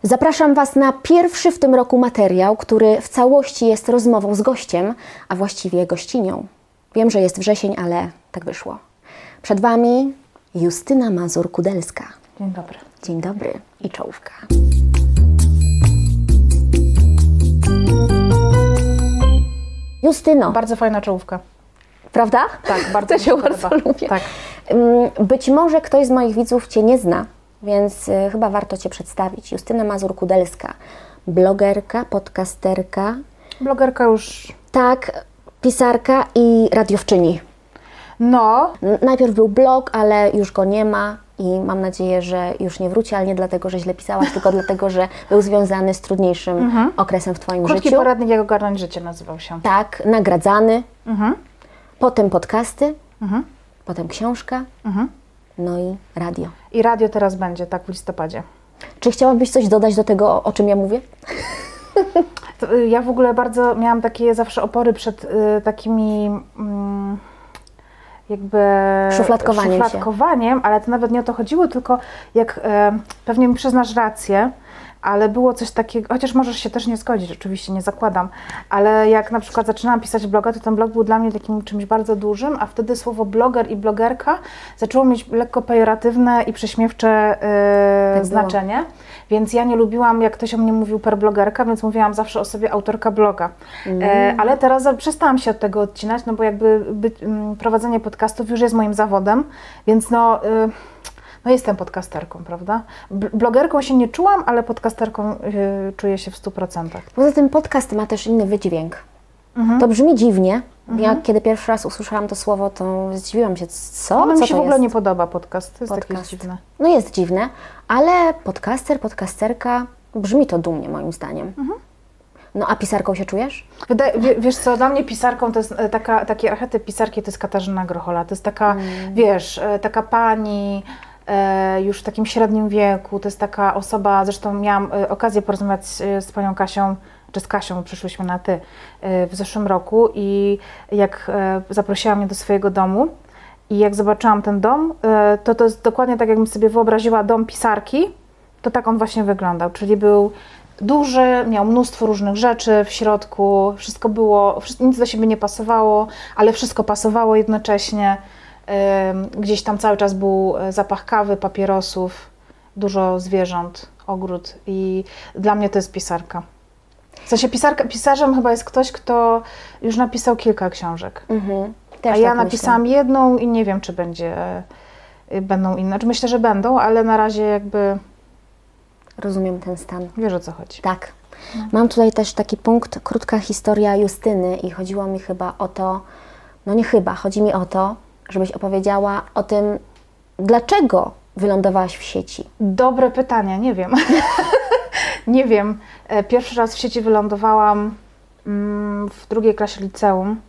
Zapraszam Was na pierwszy w tym roku materiał, który w całości jest rozmową z gościem, a właściwie gościnią. Wiem, że jest wrzesień, ale tak wyszło. Przed Wami Justyna Mazur-Kudelska. Dzień dobry. Dzień dobry i czołówka. Justyno. Bardzo fajna czołówka. Prawda? Tak, bardzo to się bardzo lubię. Tak. Być może ktoś z moich widzów Cię nie zna, więc chyba warto Cię przedstawić. Justyna Mazur-Kudelska, blogerka, podcasterka. Blogerka już... Tak, pisarka i radiowczyni. No. Najpierw był blog, ale już go nie ma i mam nadzieję, że już nie wróci, ale nie dlatego, że źle pisałaś, tylko dlatego, że był związany z trudniejszym okresem w Twoim Krótki życiu. poradnik, jak ogarnąć życie nazywał się. Tak, nagradzany. Potem podcasty, potem książka, no i radio. I radio teraz będzie, tak, w listopadzie. Czy chciałabyś coś dodać do tego, o czym ja mówię? Ja w ogóle bardzo miałam takie zawsze opory przed takimi jakby szufladkowaniem, ale to nawet nie o to chodziło, tylko jak pewnie mi przyznasz rację, ale było coś takiego, chociaż możesz się też nie zgodzić, oczywiście nie zakładam, ale jak na przykład zaczynałam pisać bloga, to ten blog był dla mnie takim czymś bardzo dużym, a wtedy słowo bloger i blogerka zaczęło mieć lekko pejoratywne i prześmiewcze tak znaczenie, więc ja nie lubiłam, jak ktoś o mnie mówił per blogerka, więc mówiłam zawsze o sobie autorka bloga. Ale teraz przestałam się od tego odcinać, no bo jakby prowadzenie podcastów już jest moim zawodem, więc no jestem podcasterką, prawda? Blogerką się nie czułam, ale podcasterką czuję się w 100%. Poza tym podcast ma też inny wydźwięk. To brzmi dziwnie. Ja kiedy pierwszy raz usłyszałam to słowo, to zdziwiłam się, co? No, co mi się to w ogóle jest? nie podoba podcast, to jest Podcast. takie dziwne. No jest dziwne, ale podcaster, podcasterka, brzmi to dumnie moim zdaniem. No a pisarką się czujesz? Wiesz co, dla mnie pisarką to jest taki archetyp pisarki, to jest Katarzyna Grochola. To jest taka, wiesz, taka pani już w takim średnim wieku, to jest taka osoba, zresztą miałam okazję porozmawiać z panią Kasią, czy z Kasią, przyszłyśmy na ty w zeszłym roku i jak zaprosiła mnie do swojego domu i jak zobaczyłam ten dom, to jest dokładnie tak, jakbym sobie wyobraziła dom pisarki, to tak on właśnie wyglądał, czyli był duży, miał mnóstwo różnych rzeczy w środku, wszystko było, nic do siebie nie pasowało, ale wszystko pasowało jednocześnie. Gdzieś tam cały czas był zapach kawy, papierosów, dużo zwierząt, ogród i dla mnie to jest pisarka. W sensie pisarzem chyba jest ktoś, kto już napisał kilka książek. Też a ja tak napisałam jedną i nie wiem, czy będą inne. Znaczy myślę, że będą, ale na razie jakby... Rozumiem ten stan. Wiesz, o co chodzi. Tak. Mam tutaj też taki punkt, krótka historia Justyny i chodziło mi chyba o to, no nie chyba, chodzi mi o to, żebyś opowiedziała o tym, dlaczego wylądowałaś w sieci. Dobre pytanie, nie wiem. Nie wiem. Pierwszy raz w sieci wylądowałam w drugiej klasie liceum.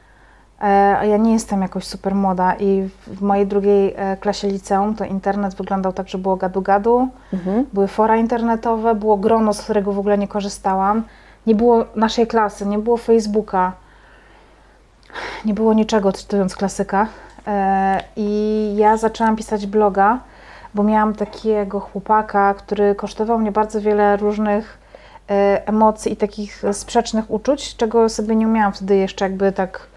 A ja nie jestem jakoś super młoda i w mojej drugiej klasie liceum to internet wyglądał tak, że było gadu-gadu, były fora internetowe, było grono, z którego w ogóle nie korzystałam. Nie było naszej klasy, nie było Facebooka, nie było niczego, cytując klasyka. I ja zaczęłam pisać bloga, bo miałam takiego chłopaka, który kosztował mnie bardzo wiele różnych emocji i takich sprzecznych uczuć, czego sobie nie umiałam wtedy jeszcze jakby tak...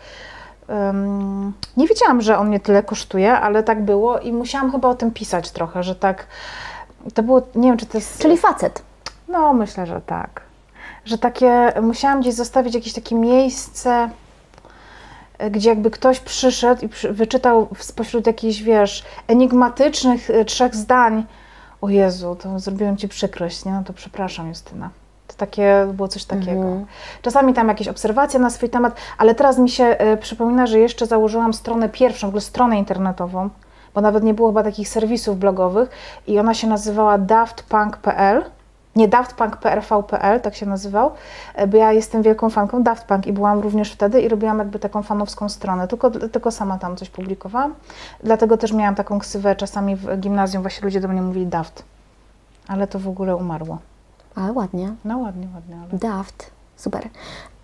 nie wiedziałam, że on mnie tyle kosztuje, ale tak było i musiałam chyba o tym pisać trochę, że tak... To było, nie wiem, czy to jest... Czyli facet. No, myślę, że tak. Że takie... Musiałam gdzieś zostawić jakieś takie miejsce, gdzie jakby ktoś przyszedł i wyczytał spośród jakichś, wiesz, enigmatycznych 3 zdań. O Jezu, to zrobiłem Ci przykrość, nie? No to przepraszam, Justyna. To było coś takiego. Czasami tam jakieś obserwacje na swój temat, ale teraz mi się przypomina, że jeszcze założyłam stronę pierwszą, w ogóle stronę internetową, bo nawet nie było chyba takich serwisów blogowych i ona się nazywała daftpunk.pl. Nie, daftpunk.prv.pl, tak się nazywał, bo ja jestem wielką fanką Daft Punk i byłam również wtedy i robiłam jakby taką fanowską stronę, tylko sama tam coś publikowałam. Dlatego też miałam taką ksywę, czasami w gimnazjum właśnie ludzie do mnie mówili Daft, ale to w ogóle umarło. Ale ładnie. No ładnie, ale... Daft, super.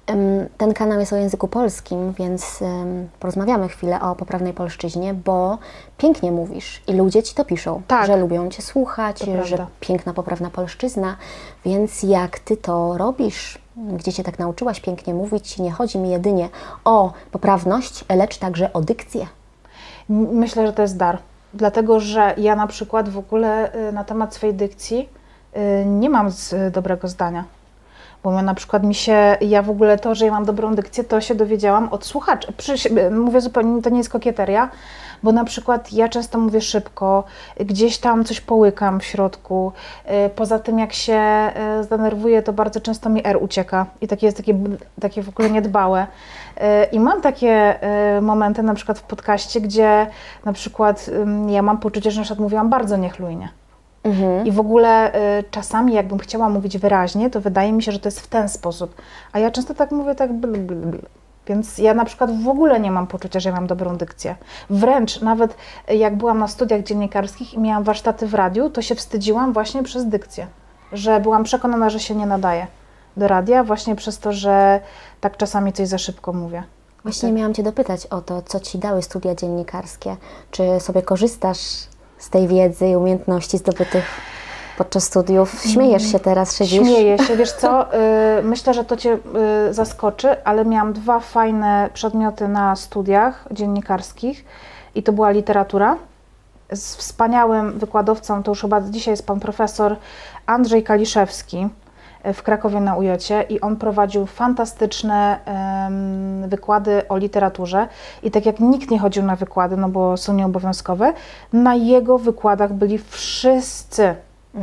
Ten kanał jest o języku polskim, więc porozmawiamy chwilę o poprawnej polszczyźnie, bo pięknie mówisz i ludzie Ci to piszą, Tak. że lubią Cię słuchać, To że prawda. piękna, poprawna polszczyzna, więc jak Ty to robisz? Gdzie Cię tak nauczyłaś pięknie mówić? Nie chodzi mi jedynie o poprawność, lecz także o dykcję. Myślę, że to jest dar, dlatego że ja na przykład w ogóle na temat swojej dykcji nie mam dobrego zdania. Bo na przykład ja w ogóle to, że ja mam dobrą dykcję, to się dowiedziałam od słuchaczy. Mówię zupełnie, to nie jest kokieteria, bo na przykład ja często mówię szybko, gdzieś tam coś połykam w środku. Poza tym jak się zdenerwuję, to bardzo często mi R ucieka i takie w ogóle niedbałe. I mam takie momenty na przykład w podcaście, gdzie na przykład ja mam poczucie, że na przykład mówiłam bardzo niechlujnie. I w ogóle czasami jakbym chciała mówić wyraźnie, to wydaje mi się, że to jest w ten sposób. A ja często tak mówię tak bl. Więc ja na przykład w ogóle nie mam poczucia, że ja mam dobrą dykcję. Wręcz nawet jak byłam na studiach dziennikarskich i miałam warsztaty w radiu, to się wstydziłam właśnie przez dykcję. Że byłam przekonana, że się nie nadaję do radia właśnie przez to, że tak czasami coś za szybko mówię. Właśnie miałam Cię dopytać o to, co Ci dały studia dziennikarskie. Czy sobie korzystasz z tej wiedzy i umiejętności zdobytych podczas studiów? Śmiejesz się teraz, siedzisz? Śmieję się. Wiesz co, myślę, że to Cię zaskoczy, ale miałam 2 fajne przedmioty na studiach dziennikarskich i to była literatura z wspaniałym wykładowcą, to już chyba dzisiaj jest pan profesor Andrzej Kaliszewski w Krakowie na UJ-cie i on prowadził fantastyczne wykłady o literaturze i tak jak nikt nie chodził na wykłady, no bo są nieobowiązkowe, na jego wykładach byli wszyscy.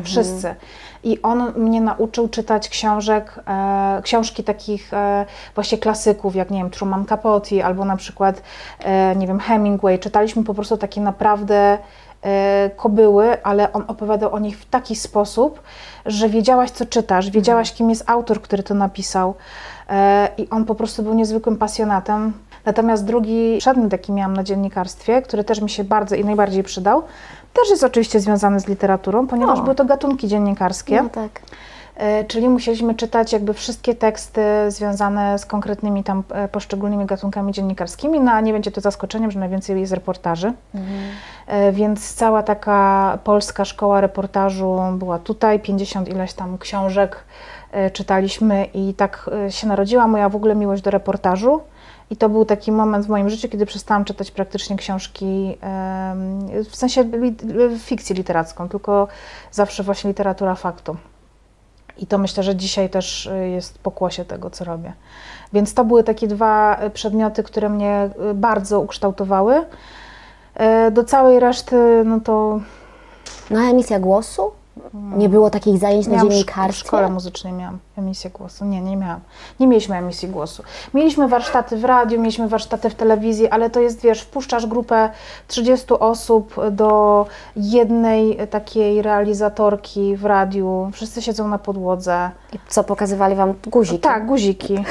I on mnie nauczył czytać książki takich właśnie klasyków, jak nie wiem, Truman Capote albo na przykład, nie wiem, Hemingway. Czytaliśmy po prostu takie naprawdę kobyły, ale on opowiadał o nich w taki sposób, że wiedziałaś, co czytasz, wiedziałaś, kim jest autor, który to napisał i on po prostu był niezwykłym pasjonatem. Natomiast drugi przedmiot, jaki miałam na dziennikarstwie, który też mi się bardzo i najbardziej przydał, też jest oczywiście związany z literaturą, ponieważ były to gatunki dziennikarskie. No tak. Czyli musieliśmy czytać jakby wszystkie teksty związane z konkretnymi tam poszczególnymi gatunkami dziennikarskimi, no a nie będzie to zaskoczeniem, że najwięcej jest reportaży. Więc cała taka polska szkoła reportażu była tutaj, 50 ileś tam książek czytaliśmy i tak się narodziła moja w ogóle miłość do reportażu. I to był taki moment w moim życiu, kiedy przestałam czytać praktycznie książki, w sensie fikcję literacką, tylko zawsze właśnie literatura faktu. I to myślę, że dzisiaj też jest pokłosie tego, co robię. Więc to były takie 2 przedmioty, które mnie bardzo ukształtowały. Do całej reszty, no to... No a emisja głosu? Nie było takich zajęć na W dziennikarstwie? szkole muzycznej miałam emisję głosu. Nie miałam. Nie mieliśmy emisji głosu. Mieliśmy warsztaty w radiu, mieliśmy warsztaty w telewizji, ale to jest, wiesz, wpuszczasz grupę 30 osób do jednej takiej realizatorki w radiu. Wszyscy siedzą na podłodze. I co, pokazywali Wam guziki? Tak, guziki.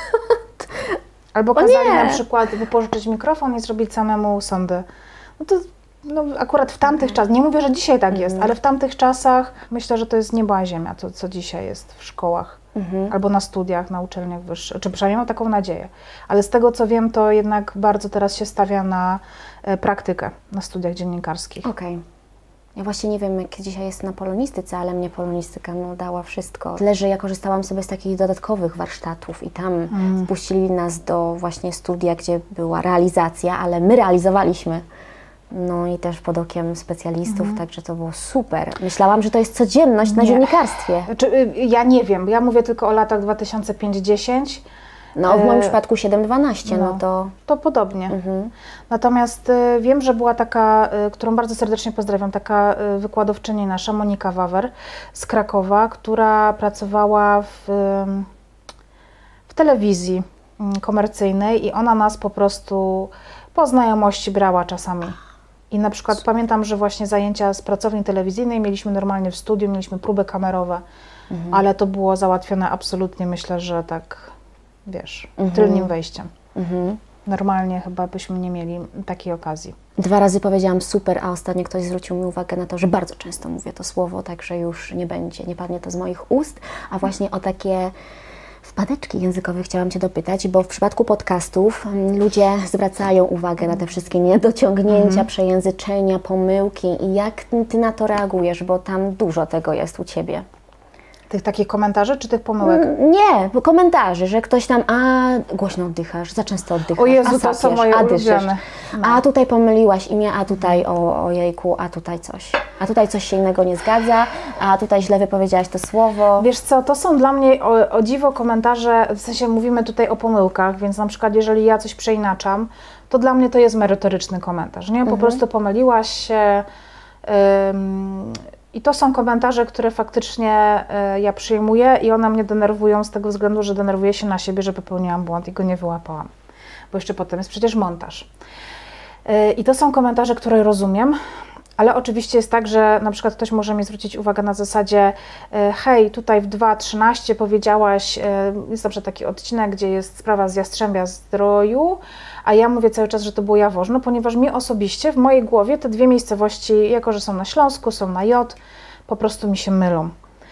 Albo kazali na przykład wypożyczyć mikrofon i zrobić samemu sondę. No to akurat w tamtych czasach, nie mówię, że dzisiaj tak jest, ale w tamtych czasach myślę, że to jest niebo a ziemia, to co dzisiaj jest w szkołach albo na studiach, na uczelniach wyższych, czy przynajmniej mam taką nadzieję. Ale z tego co wiem, to jednak bardzo teraz się stawia na praktykę na studiach dziennikarskich. Okej. Ja właśnie nie wiem, jak dzisiaj jest na polonistyce, ale mnie polonistyka dała wszystko. Tyle, że ja korzystałam sobie z takich dodatkowych warsztatów i tam wpuścili nas do właśnie studia, gdzie była realizacja, ale my realizowaliśmy. No i też pod okiem specjalistów, także to było super. Myślałam, że to jest codzienność na dziennikarstwie. Znaczy, ja nie wiem, ja mówię tylko o latach 2005-10. No w moim przypadku 7-12, no to... To podobnie. Natomiast wiem, że była taka, którą bardzo serdecznie pozdrawiam, taka wykładowczyni nasza, Monika Wawer z Krakowa, która pracowała w telewizji komercyjnej i ona nas po prostu po znajomości brała czasami. I na przykład pamiętam, że właśnie zajęcia z pracowni telewizyjnej mieliśmy normalnie w studiu, mieliśmy próby kamerowe, ale to było załatwione absolutnie, myślę, że tak, wiesz, tylnym wejściem. Normalnie chyba byśmy nie mieli takiej okazji. 2 razy powiedziałam super, a ostatnio ktoś zwrócił mi uwagę na to, że bardzo często mówię to słowo, także już nie będzie, nie padnie to z moich ust, a właśnie o takie Wpadeczki językowe chciałam Cię dopytać, bo w przypadku podcastów ludzie zwracają uwagę na te wszystkie niedociągnięcia, przejęzyczenia, pomyłki i jak Ty na to reagujesz, bo tam dużo tego jest u Ciebie. Tych takich komentarzy czy tych pomyłek? Nie, bo komentarzy, że ktoś tam, głośno oddychasz, za często oddychasz, O Jezu, to sapiesz, są moje ulubione. A tutaj pomyliłaś imię, a tutaj ojejku, a tutaj coś. A tutaj coś się innego nie zgadza, a tutaj źle wypowiedziałaś to słowo. Wiesz co, to są dla mnie o dziwo komentarze, w sensie mówimy tutaj o pomyłkach, więc na przykład jeżeli ja coś przeinaczam, to dla mnie to jest merytoryczny komentarz, nie? Po prostu pomyliłaś się. I to są komentarze, które faktycznie ja przyjmuję i one mnie denerwują z tego względu, że denerwuję się na siebie, że popełniłam błąd i go nie wyłapałam. Bo jeszcze potem jest przecież montaż. I to są komentarze, które rozumiem, ale oczywiście jest tak, że na przykład ktoś może mi zwrócić uwagę na zasadzie hej, tutaj w 2.13 powiedziałaś, jest na przykład taki odcinek, gdzie jest sprawa z Jastrzębia-Zdroju, a ja mówię cały czas, że to było Jaworzno, ponieważ mi osobiście, w mojej głowie te dwie miejscowości, jako że są na Śląsku, są na J, po prostu mi się mylą.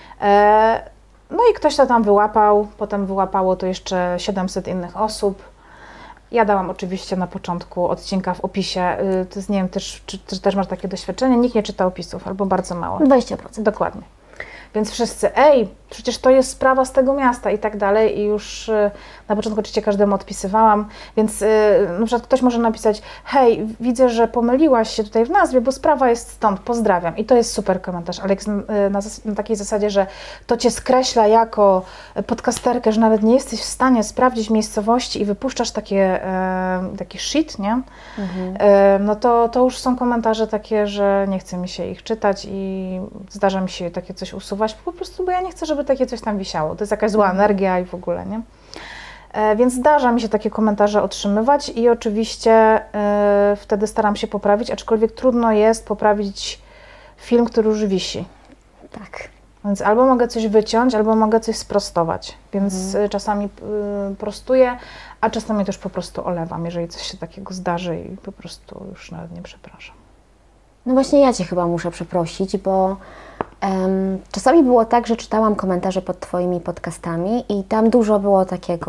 No i ktoś to tam wyłapał, potem wyłapało to jeszcze 700 innych osób. Ja dałam oczywiście na początku odcinka w opisie, to jest, nie wiem, czy też masz takie doświadczenie, nikt nie czyta opisów, albo bardzo mało. 20%. Dokładnie. Więc wszyscy, przecież to jest sprawa z tego miasta i tak dalej i już na początku oczywiście każdemu odpisywałam, więc na przykład ktoś może napisać, hej, widzę, że pomyliłaś się tutaj w nazwie, bo sprawa jest stąd, pozdrawiam. I to jest super komentarz, ale na takiej zasadzie, że to Cię skreśla jako podcasterkę, że nawet nie jesteś w stanie sprawdzić miejscowości i wypuszczasz taki shit, nie? No to już są komentarze takie, że nie chce mi się ich czytać i zdarza mi się takie coś usuwać, po prostu, bo ja nie chcę, żeby takie coś tam wisiało. To jest jakaś zła energia i w ogóle, nie? Więc zdarza mi się takie komentarze otrzymywać i oczywiście wtedy staram się poprawić, aczkolwiek trudno jest poprawić film, który już wisi. Tak. Więc albo mogę coś wyciąć, albo mogę coś sprostować. Więc czasami prostuję, a czasami też po prostu olewam, jeżeli coś się takiego zdarzy i po prostu już nawet nie przepraszam. No właśnie ja Cię chyba muszę przeprosić, bo czasami było tak, że czytałam komentarze pod Twoimi podcastami i tam dużo było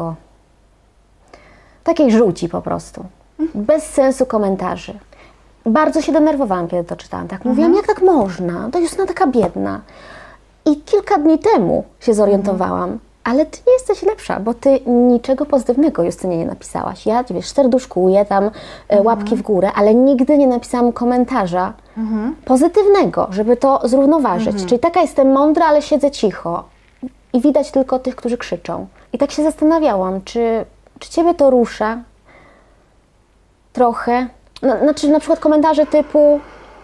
takiej żółci po prostu. Bez sensu komentarzy. Bardzo się denerwowałam, kiedy to czytałam. Tak mówiłam, jak tak można? To Justyna taka biedna. I kilka dni temu się zorientowałam, ale Ty nie jesteś lepsza, bo Ty niczego pozytywnego Justynie nie napisałaś. Ja, wiesz, serduszkuję tam łapki w górę, ale nigdy nie napisałam komentarza pozytywnego, żeby to zrównoważyć. Czyli taka jestem mądra, ale siedzę cicho. I widać tylko tych, którzy krzyczą. I tak się zastanawiałam, czy Ciebie to rusza trochę? Znaczy na przykład komentarze typu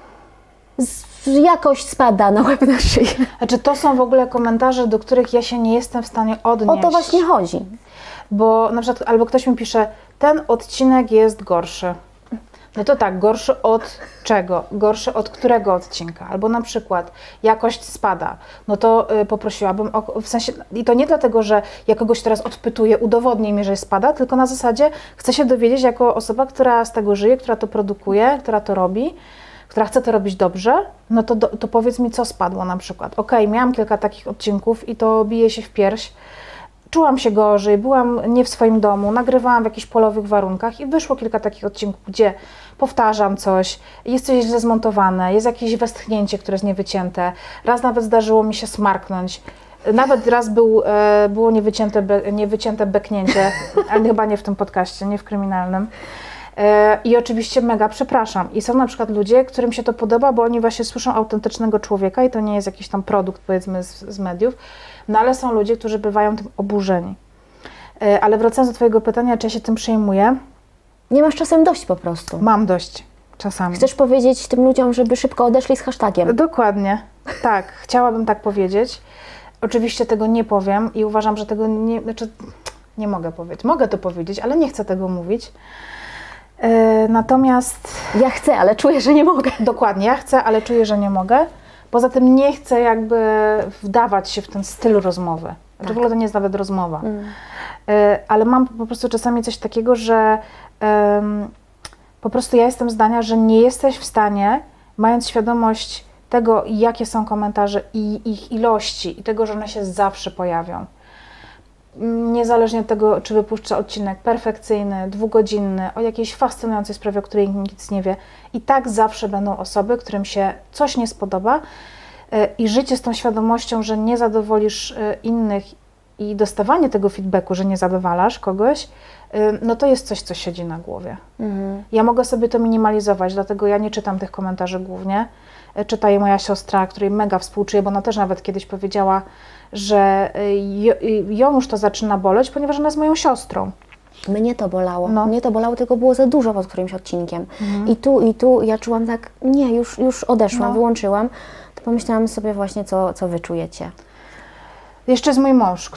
jakość spada na łeb na szyję. Znaczy to są w ogóle komentarze, do których ja się nie jestem w stanie odnieść. O to właśnie chodzi. Bo na przykład albo ktoś mi pisze, ten odcinek jest gorszy. No to tak, gorszy od czego? Gorszy od którego odcinka? Albo na przykład jakość spada. No to poprosiłabym w sensie, i to nie dlatego, że ja kogoś teraz odpytuję, udowodnij mi, że spada, tylko na zasadzie chcę się dowiedzieć jako osoba, która z tego żyje, która to produkuje, która to robi, która chce to robić dobrze, no to powiedz mi, co spadło na przykład. Okej, miałam kilka takich odcinków i to bije się w pierś. Czułam się gorzej, byłam nie w swoim domu, nagrywałam w jakichś polowych warunkach i wyszło kilka takich odcinków, gdzie powtarzam coś, jest coś źle zmontowane, jest jakieś westchnięcie, które jest niewycięte. Raz nawet zdarzyło mi się smarknąć. Nawet raz było niewycięte beknięcie, ale chyba nie w tym podcaście, nie w kryminalnym. I oczywiście mega przepraszam. I są na przykład ludzie, którym się to podoba, bo oni właśnie słyszą autentycznego człowieka i to nie jest jakiś tam produkt, powiedzmy, z mediów. No ale są ludzie, którzy bywają tym oburzeni. Ale wracając do Twojego pytania, czy ja się tym przejmuję? Nie masz czasem dość po prostu. Mam dość. Czasami. Chcesz powiedzieć tym ludziom, żeby szybko odeszli z hashtagiem? Dokładnie. Tak, chciałabym tak powiedzieć. Oczywiście tego nie powiem i uważam, że tego nie mogę powiedzieć. Mogę to powiedzieć, ale nie chcę tego mówić. Natomiast... Ja chcę, ale czuję, że nie mogę. Dokładnie, ja chcę, ale czuję, że nie mogę. Poza tym nie chcę jakby wdawać się w ten styl rozmowy. Tak. W ogóle to nie jest nawet rozmowa. Ale mam po prostu czasami coś takiego, że po prostu ja jestem zdania, że nie jesteś w stanie, mając świadomość tego, jakie są komentarze i ich ilości i tego, że one się zawsze pojawią. niezależnie od tego, czy wypuszcza odcinek perfekcyjny, 2-godzinny, o jakiejś fascynującej sprawie, o której nic nie wie, i tak zawsze będą osoby, którym się coś nie spodoba i życie z tą świadomością, że nie zadowolisz innych i dostawanie tego feedbacku, że nie zadowalasz kogoś, no to jest coś, co siedzi na głowie. Ja mogę sobie to minimalizować, dlatego ja nie czytam tych komentarzy głównie. Czyta je moja siostra, której mega współczuję, bo ona też nawet kiedyś powiedziała, że ją już to zaczyna boleć, ponieważ ona jest moją siostrą. Mnie to bolało. No. Mnie to bolało, tylko było za dużo pod którymś odcinkiem. I tu ja czułam tak, nie, już odeszłam, wyłączyłam. To pomyślałam sobie właśnie, co wy czujecie. Jeszcze jest mój mąż,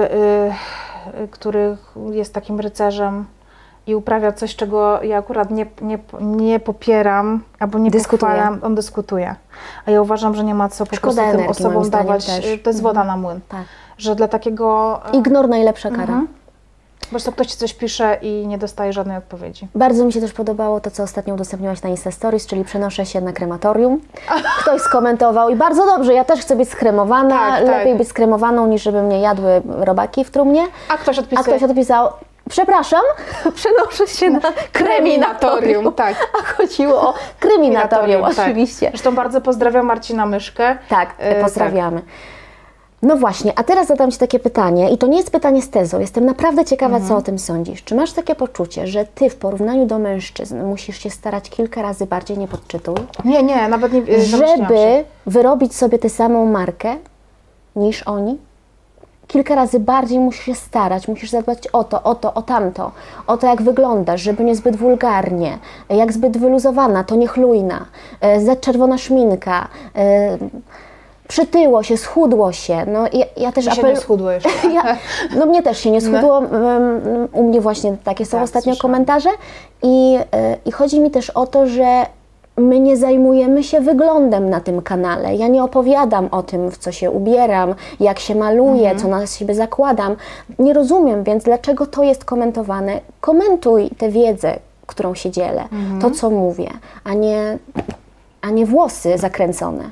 który jest takim rycerzem i uprawia coś, czego ja akurat nie popieram albo nie pochwalam. On dyskutuje. A ja uważam, że nie ma co po prostu tym osobom dawać. To jest woda na młyn. Tak. Że dla takiego... Ignor najlepsza kara. Po prostu ktoś ci coś pisze i nie dostaje żadnej odpowiedzi. Bardzo mi się też podobało to, co ostatnio udostępniłaś na Insta Stories, czyli przenoszę się na krematorium. Ktoś skomentował i bardzo dobrze, ja też chcę być skremowana, Tak, lepiej tak. być skremowaną, niż żeby mnie jadły robaki w trumnie. A ktoś A ktoś odpisał, przepraszam, przenoszę się na kreminatorium. Tak. A chodziło o kryminatorium, Tak. oczywiście. Zresztą bardzo pozdrawiam Marcina Myszkę. Tak, pozdrawiamy. No właśnie, a teraz zadam Ci takie pytanie i to nie jest pytanie z tezą, jestem naprawdę ciekawa, co o tym sądzisz. Czy masz takie poczucie, że Ty w porównaniu do mężczyzn musisz się starać kilka razy bardziej, nie podczytuj, Nie, nawet nie zamyśliłam się. żeby wyrobić sobie tę samą markę niż oni? Kilka razy bardziej musisz się starać, musisz zadbać o to, o tamto, o to, jak wyglądasz, żeby nie zbyt wulgarnie, jak zbyt wyluzowana, to niechlujna, za czerwona szminka, przytyło się, schudło się. No, ja też się nie schudło jeszcze. No mnie też się nie schudło. U mnie właśnie takie są Tak, ostatnio słyszałam. komentarze. I chodzi mi też o to, że my nie zajmujemy się wyglądem na tym kanale. Ja nie opowiadam o tym, w co się ubieram, jak się maluję, co na siebie zakładam. Nie rozumiem, więc dlaczego to jest komentowane? Komentuj tę wiedzę, którą się dzielę, to, co mówię, a nie włosy zakręcone.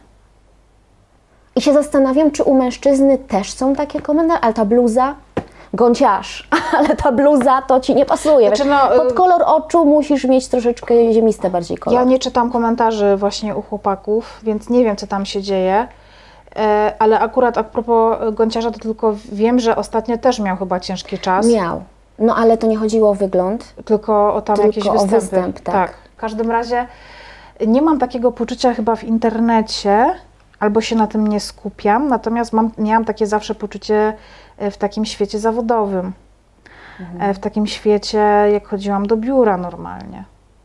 I się zastanawiam, czy u mężczyzny też są takie komentarze, ale ta bluza, gąciarz, ale ta bluza to Ci nie pasuje. Znaczy, no, pod kolor oczu musisz mieć troszeczkę ziemiste bardziej kolor. Ja nie czytam komentarzy właśnie u chłopaków, więc nie wiem, co tam się dzieje. Ale akurat a propos gąciarza, to tylko wiem, że ostatnio też miał chyba ciężki czas. Miał. No ale to nie chodziło o wygląd. Tylko o tam Tylko jakieś o występy. występ, tak. W każdym razie nie mam takiego poczucia chyba w internecie, albo się na tym nie skupiam, natomiast miałam takie zawsze poczucie w takim świecie zawodowym. W takim świecie, jak chodziłam do biura normalnie.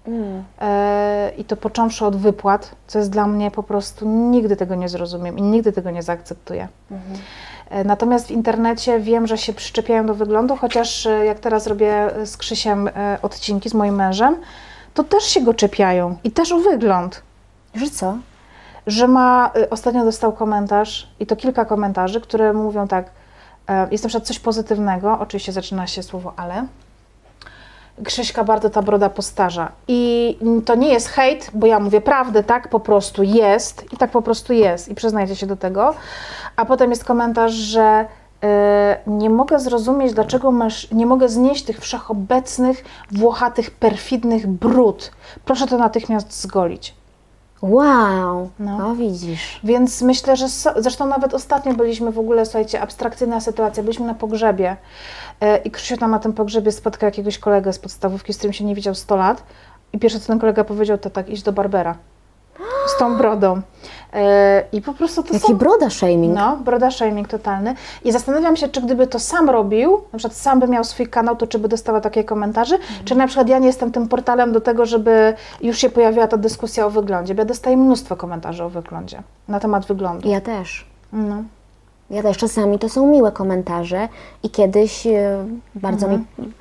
I to począwszy od wypłat, co jest dla mnie po prostu, nigdy tego nie zrozumiem i nigdy tego nie zaakceptuję. Natomiast w internecie wiem, że się przyczepiają do wyglądu, chociaż jak teraz robię z Krzysiem odcinki z moim mężem, to też się go czepiają i też o wygląd. Że co? Że ostatnio dostał komentarz, i to kilka komentarzy, które mówią tak, jest na przykład coś pozytywnego, oczywiście zaczyna się słowo ale. Krzyśka bardzo ta broda postarza. I to nie jest hejt, bo ja mówię prawdę, tak po prostu jest i tak po prostu jest i przyznajcie się do tego. A potem jest komentarz, że nie mogę zrozumieć, dlaczego nie mogę znieść tych wszechobecnych, włochatych, perfidnych brud. Proszę to natychmiast zgolić. Wow, no widzisz. Więc myślę, że zresztą nawet ostatnio byliśmy w ogóle, słuchajcie, abstrakcyjna sytuacja, byliśmy na pogrzebie i Krzysiu tam na tym pogrzebie spotkał jakiegoś kolegę z podstawówki, z którym się nie widział 100 lat i pierwsze co ten kolega powiedział, to tak, idź do barbera z tą brodą. I po prostu to Jaki broda shaming. No, broda shaming totalny. I zastanawiam się, czy gdyby to sam robił, na przykład sam by miał swój kanał, to czy by dostawał takie komentarze, czy na przykład ja nie jestem tym portalem do tego, żeby już się pojawiła ta dyskusja o wyglądzie, bo ja dostaję mnóstwo komentarzy o wyglądzie, na temat wyglądu. Ja też. No. Ja też czasami to są miłe komentarze i kiedyś bardzo mi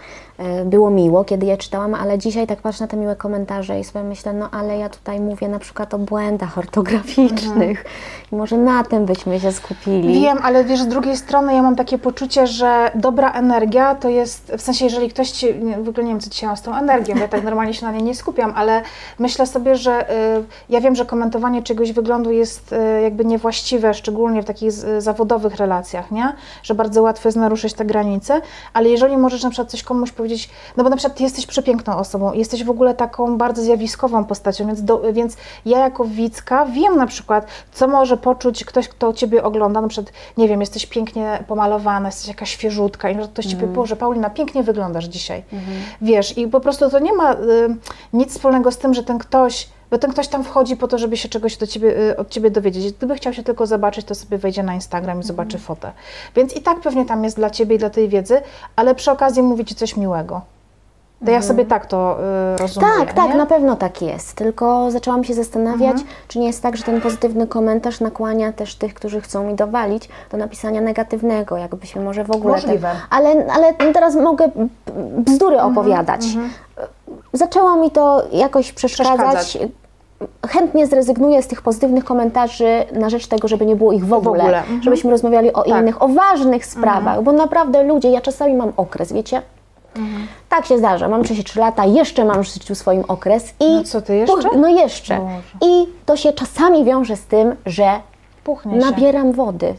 było miło, kiedy je czytałam, ale dzisiaj tak patrzę na te miłe komentarze i sobie myślę, no ale ja tutaj mówię na przykład o błędach ortograficznych i może na tym byśmy się skupili. Wiem, ale wiesz, z drugiej strony ja mam takie poczucie, że dobra energia to jest, w sensie jeżeli ktoś ci, w ogóle nie wiem co dzisiaj mam z tą energią, ja tak normalnie się na niej nie skupiam, ale myślę sobie, że ja wiem, że komentowanie czegoś wyglądu jest jakby niewłaściwe, szczególnie w takich zawodowych relacjach, nie? Że bardzo łatwo jest naruszyć te granice, ale jeżeli możesz na przykład coś komuś powiedzieć, no bo na przykład ty jesteś przepiękną osobą, jesteś w ogóle taką bardzo zjawiskową postacią, więc ja jako widzka wiem na przykład, co może poczuć ktoś, kto ciebie ogląda, na przykład, nie wiem, jesteś pięknie pomalowana, jesteś jakaś świeżutka i ktoś ciebie Boże, Paulina, pięknie wyglądasz dzisiaj. Wiesz, i po prostu to nie ma nic wspólnego z tym, że bo ten ktoś tam wchodzi po to, żeby się czegoś od ciebie dowiedzieć. Gdyby chciał się tylko zobaczyć, to sobie wejdzie na Instagram i zobaczy fotę. Więc i tak pewnie tam jest dla ciebie i dla tej wiedzy, ale przy okazji mówi ci coś miłego. To ja sobie tak to rozumiem. Tak, nie? na pewno tak jest. Tylko zaczęłam się zastanawiać, czy nie jest tak, że ten pozytywny komentarz nakłania też tych, którzy chcą mi dowalić, do napisania negatywnego, jakbyśmy może w ogóle... Możliwe. Ale teraz mogę bzdury opowiadać. Zaczęło mi to jakoś przeszkadzać. Chętnie zrezygnuję z tych pozytywnych komentarzy na rzecz tego, żeby nie było ich w ogóle. Żebyśmy rozmawiali o innych, o ważnych sprawach, bo naprawdę ludzie, ja czasami mam okres, wiecie? Tak się zdarza, mam 33 lata, jeszcze mam w życiu swoim okres i... No co, ty jeszcze? No jeszcze. Boże. I to się czasami wiąże z tym, że Puchnie się. nabieram wody.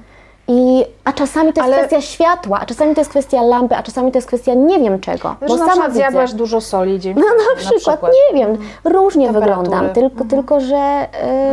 A czasami to jest kwestia światła, a czasami to jest kwestia lampy, a czasami to jest kwestia nie wiem czego. Że na przykład zjadłaś dużo soli dzień No na przykład, nie wiem, różnie wyglądam, tylko że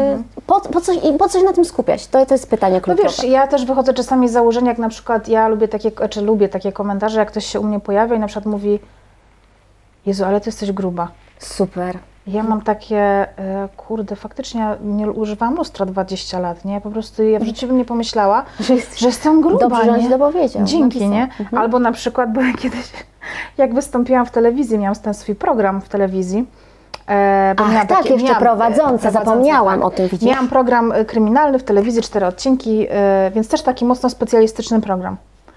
po co się na tym skupiać? To jest pytanie kluczowe. No wiesz, ja też wychodzę czasami z założenia, jak na przykład ja lubię takie komentarze, jak ktoś się u mnie pojawia i na przykład mówi: Jezu, ale ty jesteś gruba. Super. Ja mam takie, kurde, faktycznie nie używam lustra 20 lat, nie? Po prostu ja w życiu bym nie pomyślała, że jestem gruba, dobrze, nie? że ci to powiedział. Dzięki, nie? Albo na przykład, bo kiedyś, jak wystąpiłam w telewizji, miałam ten swój program w telewizji. Jeszcze prowadząca, zapomniałam o tym, widzisz? Miałam program kryminalny w telewizji, 4 odcinki, więc też taki mocno specjalistyczny program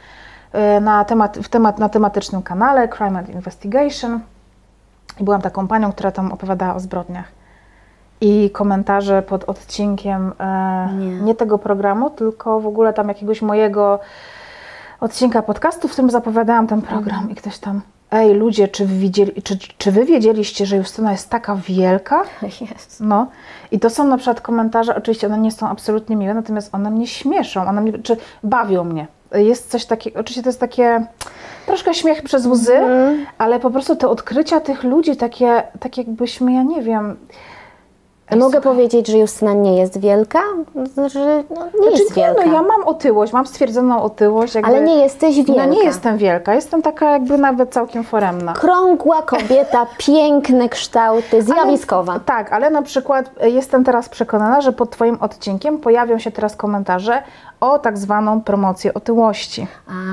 na tematycznym kanale Crime and Investigation. I byłam taką panią, która tam opowiadała o zbrodniach. I komentarze pod odcinkiem nie tego programu, tylko w ogóle tam jakiegoś mojego odcinka podcastu, w którym zapowiadałam ten program i ktoś tam: ej ludzie, czy wy wiedzieliście, że Justyna jest taka wielka? Jest. No. I to są na przykład komentarze, oczywiście one nie są absolutnie miłe, natomiast one mnie śmieszą, czy bawią mnie. Jest coś takiego, oczywiście to jest takie troszkę śmiech przez łzy, ale po prostu te odkrycia tych ludzi, tak jakbyśmy, ja nie wiem... Mogę powiedzieć, że Justyna nie jest wielka? Znaczy, nie jest wielka. No ja mam otyłość, mam stwierdzoną otyłość. Ale nie jesteś wielka. No nie jestem wielka, jestem taka jakby nawet całkiem foremna. Krągła kobieta, piękne kształty, zjawiskowa. Tak, ale na przykład jestem teraz przekonana, że pod twoim odcinkiem pojawią się teraz komentarze o tak zwaną promocję otyłości.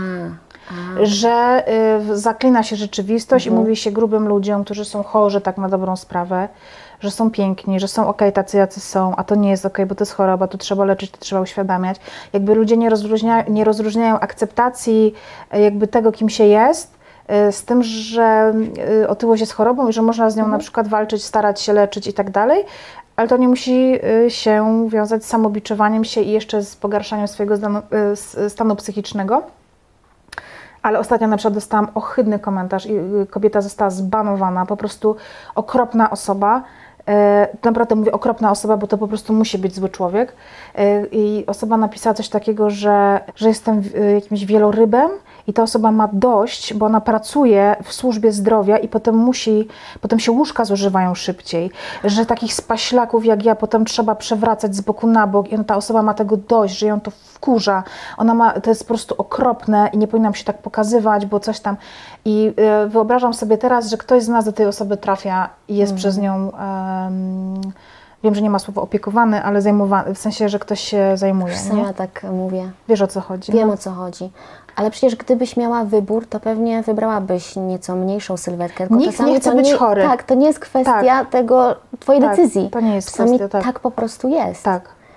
Że zaklina się rzeczywistość i mówi się grubym ludziom, którzy są chorzy tak na dobrą sprawę, że są piękni, że są okej, tacy jacy są, a to nie jest okej, bo to jest choroba, to trzeba leczyć, to trzeba uświadamiać. Jakby ludzie nie rozróżniają akceptacji jakby tego, kim się jest, z tym, że otyłość jest chorobą i że można z nią na przykład walczyć, starać się leczyć i tak dalej, ale to nie musi się wiązać z samobiczowaniem się i jeszcze z pogarszaniem swojego stanu psychicznego. Ale ostatnio na przykład dostałam ohydny komentarz i kobieta została zbanowana, po prostu okropna osoba. Naprawdę mówię okropna osoba, bo to po prostu musi być zły człowiek. I osoba napisała coś takiego, że jestem jakimś wielorybem i ta osoba ma dość, bo ona pracuje w służbie zdrowia i potem się łóżka zużywają szybciej, że takich spaślaków jak ja potem trzeba przewracać z boku na bok i ta osoba ma tego dość, że ją to wkurza. To jest po prostu okropne i nie powinnam się tak pokazywać, bo coś tam. I wyobrażam sobie teraz, że ktoś z nas do tej osoby trafia i jest przez nią... Wiem, że nie ma słowa opiekowany, ale zajmowany, w sensie, że ktoś się zajmuje. Sama tak mówię. Wiesz, o co chodzi? Wiem, o co chodzi. Ale przecież gdybyś miała wybór, to pewnie wybrałabyś nieco mniejszą sylwetkę. Nikt nie chce być chory. Tak, to nie jest kwestia twojej decyzji. To nie jest czasami kwestia, tak po prostu jest. Tak.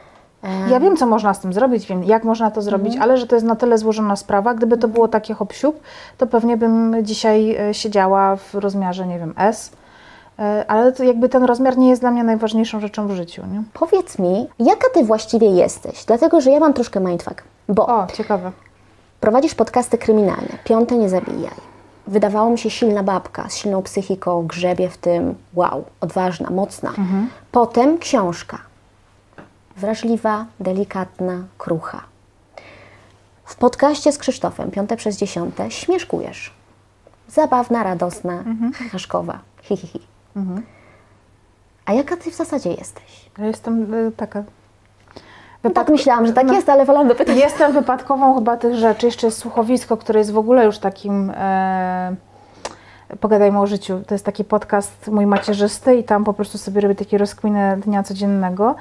Ja wiem, co można z tym zrobić, wiem, jak można to zrobić, ale że to jest na tyle złożona sprawa. Gdyby to było takie hop-siup, to pewnie bym dzisiaj siedziała w rozmiarze, nie wiem, S. Ale to jakby ten rozmiar nie jest dla mnie najważniejszą rzeczą w życiu, nie? Powiedz mi, jaka Ty właściwie jesteś? Dlatego, że ja mam troszkę mindfuck, bo O, ciekawe. prowadzisz podcasty kryminalne, 5 nie zabijaj. Wydawało mi się silna babka z silną psychiką, grzebie w tym, wow, odważna, mocna. Potem książka. Wrażliwa, delikatna, krucha. W podcaście z Krzysztofem, 5/10, śmieszkujesz. Zabawna, radosna, heheszkowa, hi, hi, hi. A jaka Ty w zasadzie jesteś? Ja jestem taka... No tak myślałam, że tak jest, ale wolałam dopytać. Jestem wypadkową chyba tych rzeczy. Jeszcze jest słuchowisko, które jest w ogóle już takim... Pogadajmy o życiu. To jest taki podcast mój macierzysty i tam po prostu sobie robię takie rozkminy dnia codziennego.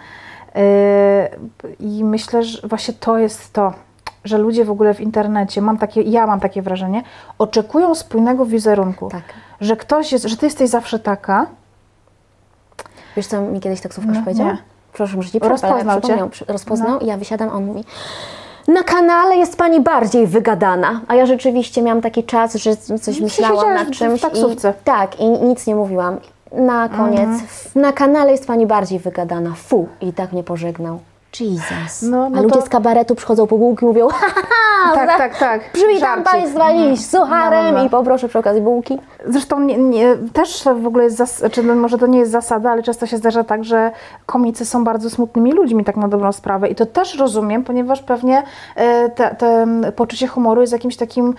I myślę, że właśnie to jest to, że ludzie w ogóle w internecie, ja mam takie wrażenie, oczekują spójnego wizerunku. Tak. Że ktoś jest, że ty jesteś zawsze taka. Wiesz, co mi kiedyś taksówkarz powiedział? nie. Przepraszam, że Ci Rozpoznał cię. Rozpoznał i ja wysiadam, on mówi: na kanale jest Pani bardziej wygadana. A ja rzeczywiście miałam taki czas, że coś myślałam nad czymś. W taksówce. I nic nie mówiłam. Na koniec, na kanale jest Pani bardziej wygadana. Fu! I tak mnie pożegnał. Jesus. No A ludzie to- z kabaretu przychodzą po bułki i mówią: ha, ha, ha, Tak. przywitam Żarcik. Państwa dziś z sucharem No. i poproszę przy okazji bułki. Zresztą też w ogóle jest, może to nie jest zasada, ale często się zdarza tak, że komicy są bardzo smutnymi ludźmi, tak na dobrą sprawę. I to też rozumiem, ponieważ pewnie te poczucie humoru jest jakimś takim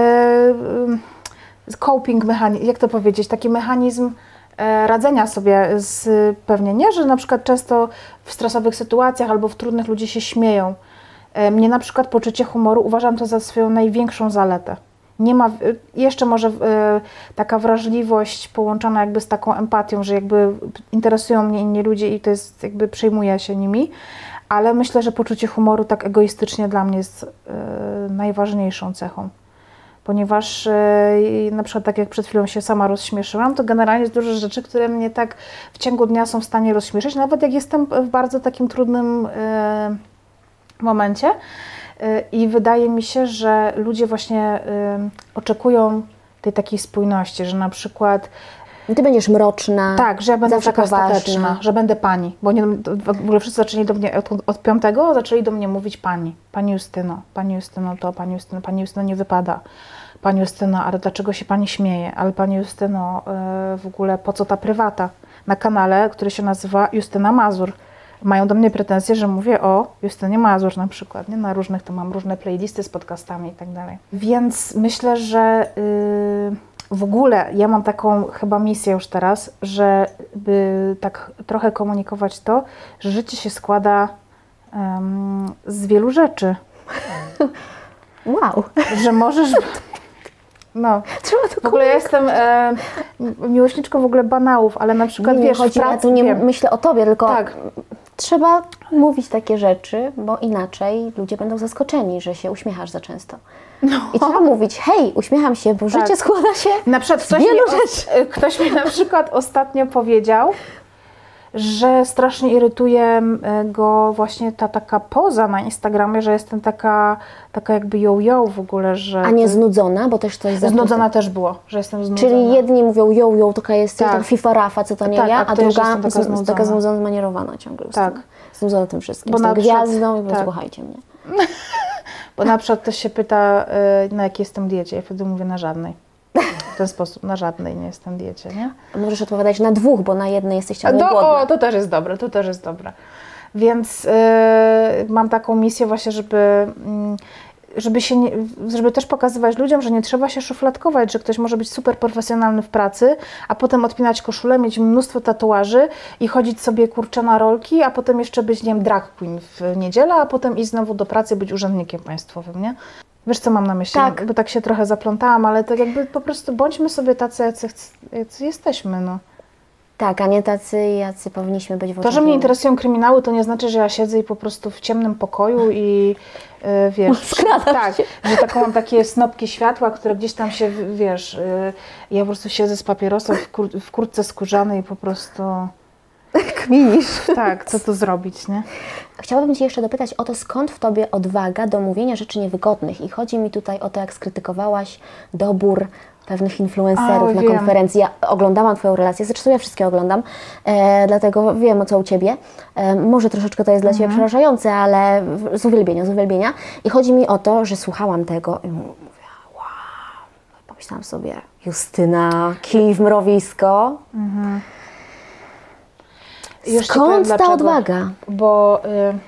coping mechanizm, jak to powiedzieć, taki mechanizm radzenia sobie z pewnie, nie? Że na przykład często w stresowych sytuacjach albo w trudnych ludzie się śmieją. Mnie na przykład poczucie humoru uważam to za swoją największą zaletę. Nie ma, jeszcze może taka wrażliwość połączona jakby z taką empatią, że jakby interesują mnie inni ludzie i to jest jakby przejmuję się nimi, ale myślę, że poczucie humoru tak egoistycznie dla mnie jest najważniejszą cechą. Ponieważ na przykład tak jak przed chwilą się sama rozśmieszyłam, to generalnie jest dużo rzeczy, które mnie tak w ciągu dnia są w stanie rozśmieszyć, nawet jak jestem w bardzo takim trudnym momencie. I wydaje mi się, że ludzie właśnie oczekują tej takiej spójności, że na przykład Ty będziesz mroczna. tak, że ja będę zawsze taka poważna. stateczna, że będę pani, bo nie, w ogóle wszyscy zaczęli do mnie od 5 zaczęli do mnie mówić pani. Pani Justyno to, pani Justyno nie wypada. Pani Justyno, ale dlaczego się Pani śmieje? Ale Pani Justyno, w ogóle po co ta prywata? Na kanale, który się nazywa Justyna Mazur. Mają do mnie pretensje, że mówię o Justynie Mazur na przykład, nie? Na różnych, to mam różne playlisty z podcastami i tak dalej. Więc myślę, że w ogóle ja mam taką chyba misję już teraz, żeby tak trochę komunikować to, że życie się składa z wielu rzeczy. Wow. Że możesz... No, Trzeba to w ogóle ja jestem miłośniczką w ogóle banałów, ale na przykład nie wiesz, chodzi, w pracy, ja tu nie wiem. myślę o Tobie, tylko Tak. trzeba mówić takie rzeczy, bo inaczej ludzie będą zaskoczeni, że się uśmiechasz za często. I trzeba mówić: hej, uśmiecham się, bo życie składa się Na przykład z wielu rzeczy. ktoś mi na przykład ostatnio powiedział, że strasznie irytuje go właśnie ta taka poza na Instagramie, że jestem taka jakby yo-yo w ogóle, że... A nie znudzona, bo też coś za Znudzona też było, że jestem znudzona. Czyli jedni mówią yo, taka jest Tak. taka FIFA Rafa, co to nie Tak, ja, a a to druga jeszcze jestem taka taka znudzona. znudzona, zmanierowana ciągle. Tak. Znudzona tym wszystkim. Bo Jestem na przykład- gwiazdą i tak. słuchajcie mnie. Bo na przykład ktoś się pyta, na jakiej jestem diecie, ja wtedy mówię na żadnej. W ten sposób, na żadnej nie jestem diecie, nie? Możesz odpowiadać na 2, bo na jednej jesteś ciągle głodna. O, to też jest dobre. Więc mam taką misję właśnie, żeby też pokazywać ludziom, że nie trzeba się szufladkować, że ktoś może być super profesjonalny w pracy, a potem odpinać koszulę, mieć mnóstwo tatuaży i chodzić sobie kurczę na rolki, a potem jeszcze być, nie wiem, drag queen w niedzielę, a potem iść znowu do pracy, być urzędnikiem państwowym, nie? Wiesz, co mam na myśli? Tak. Bo tak się trochę zaplątałam, ale tak jakby po prostu bądźmy sobie tacy, jacy jesteśmy, no. Tak, a nie tacy, jacy powinniśmy być w To, oczach że mnie innych. interesują kryminały, to nie znaczy, że ja siedzę i po prostu w ciemnym pokoju i wiesz, Skradam tak, się. że taką mam takie snopki światła, które gdzieś tam się, wiesz, ja po prostu siedzę z papierosem w kurtce skórzanej i po prostu Kminisz. Tak, co tu zrobić, nie? Chciałabym Cię jeszcze dopytać o to, skąd w Tobie odwaga do mówienia rzeczy niewygodnych. I chodzi mi tutaj o to, jak skrytykowałaś dobór pewnych influencerów na konferencji. Ja oglądałam Twoją relację, zresztą ja wszystkie oglądam, dlatego wiem, o co u Ciebie. Może troszeczkę to jest dla Ciebie przerażające, ale z uwielbienia. I chodzi mi o to, że słuchałam tego i mówię, wow, pomyślałam sobie, Justyna, kij w mrowisko. Skąd ta odwaga? Bo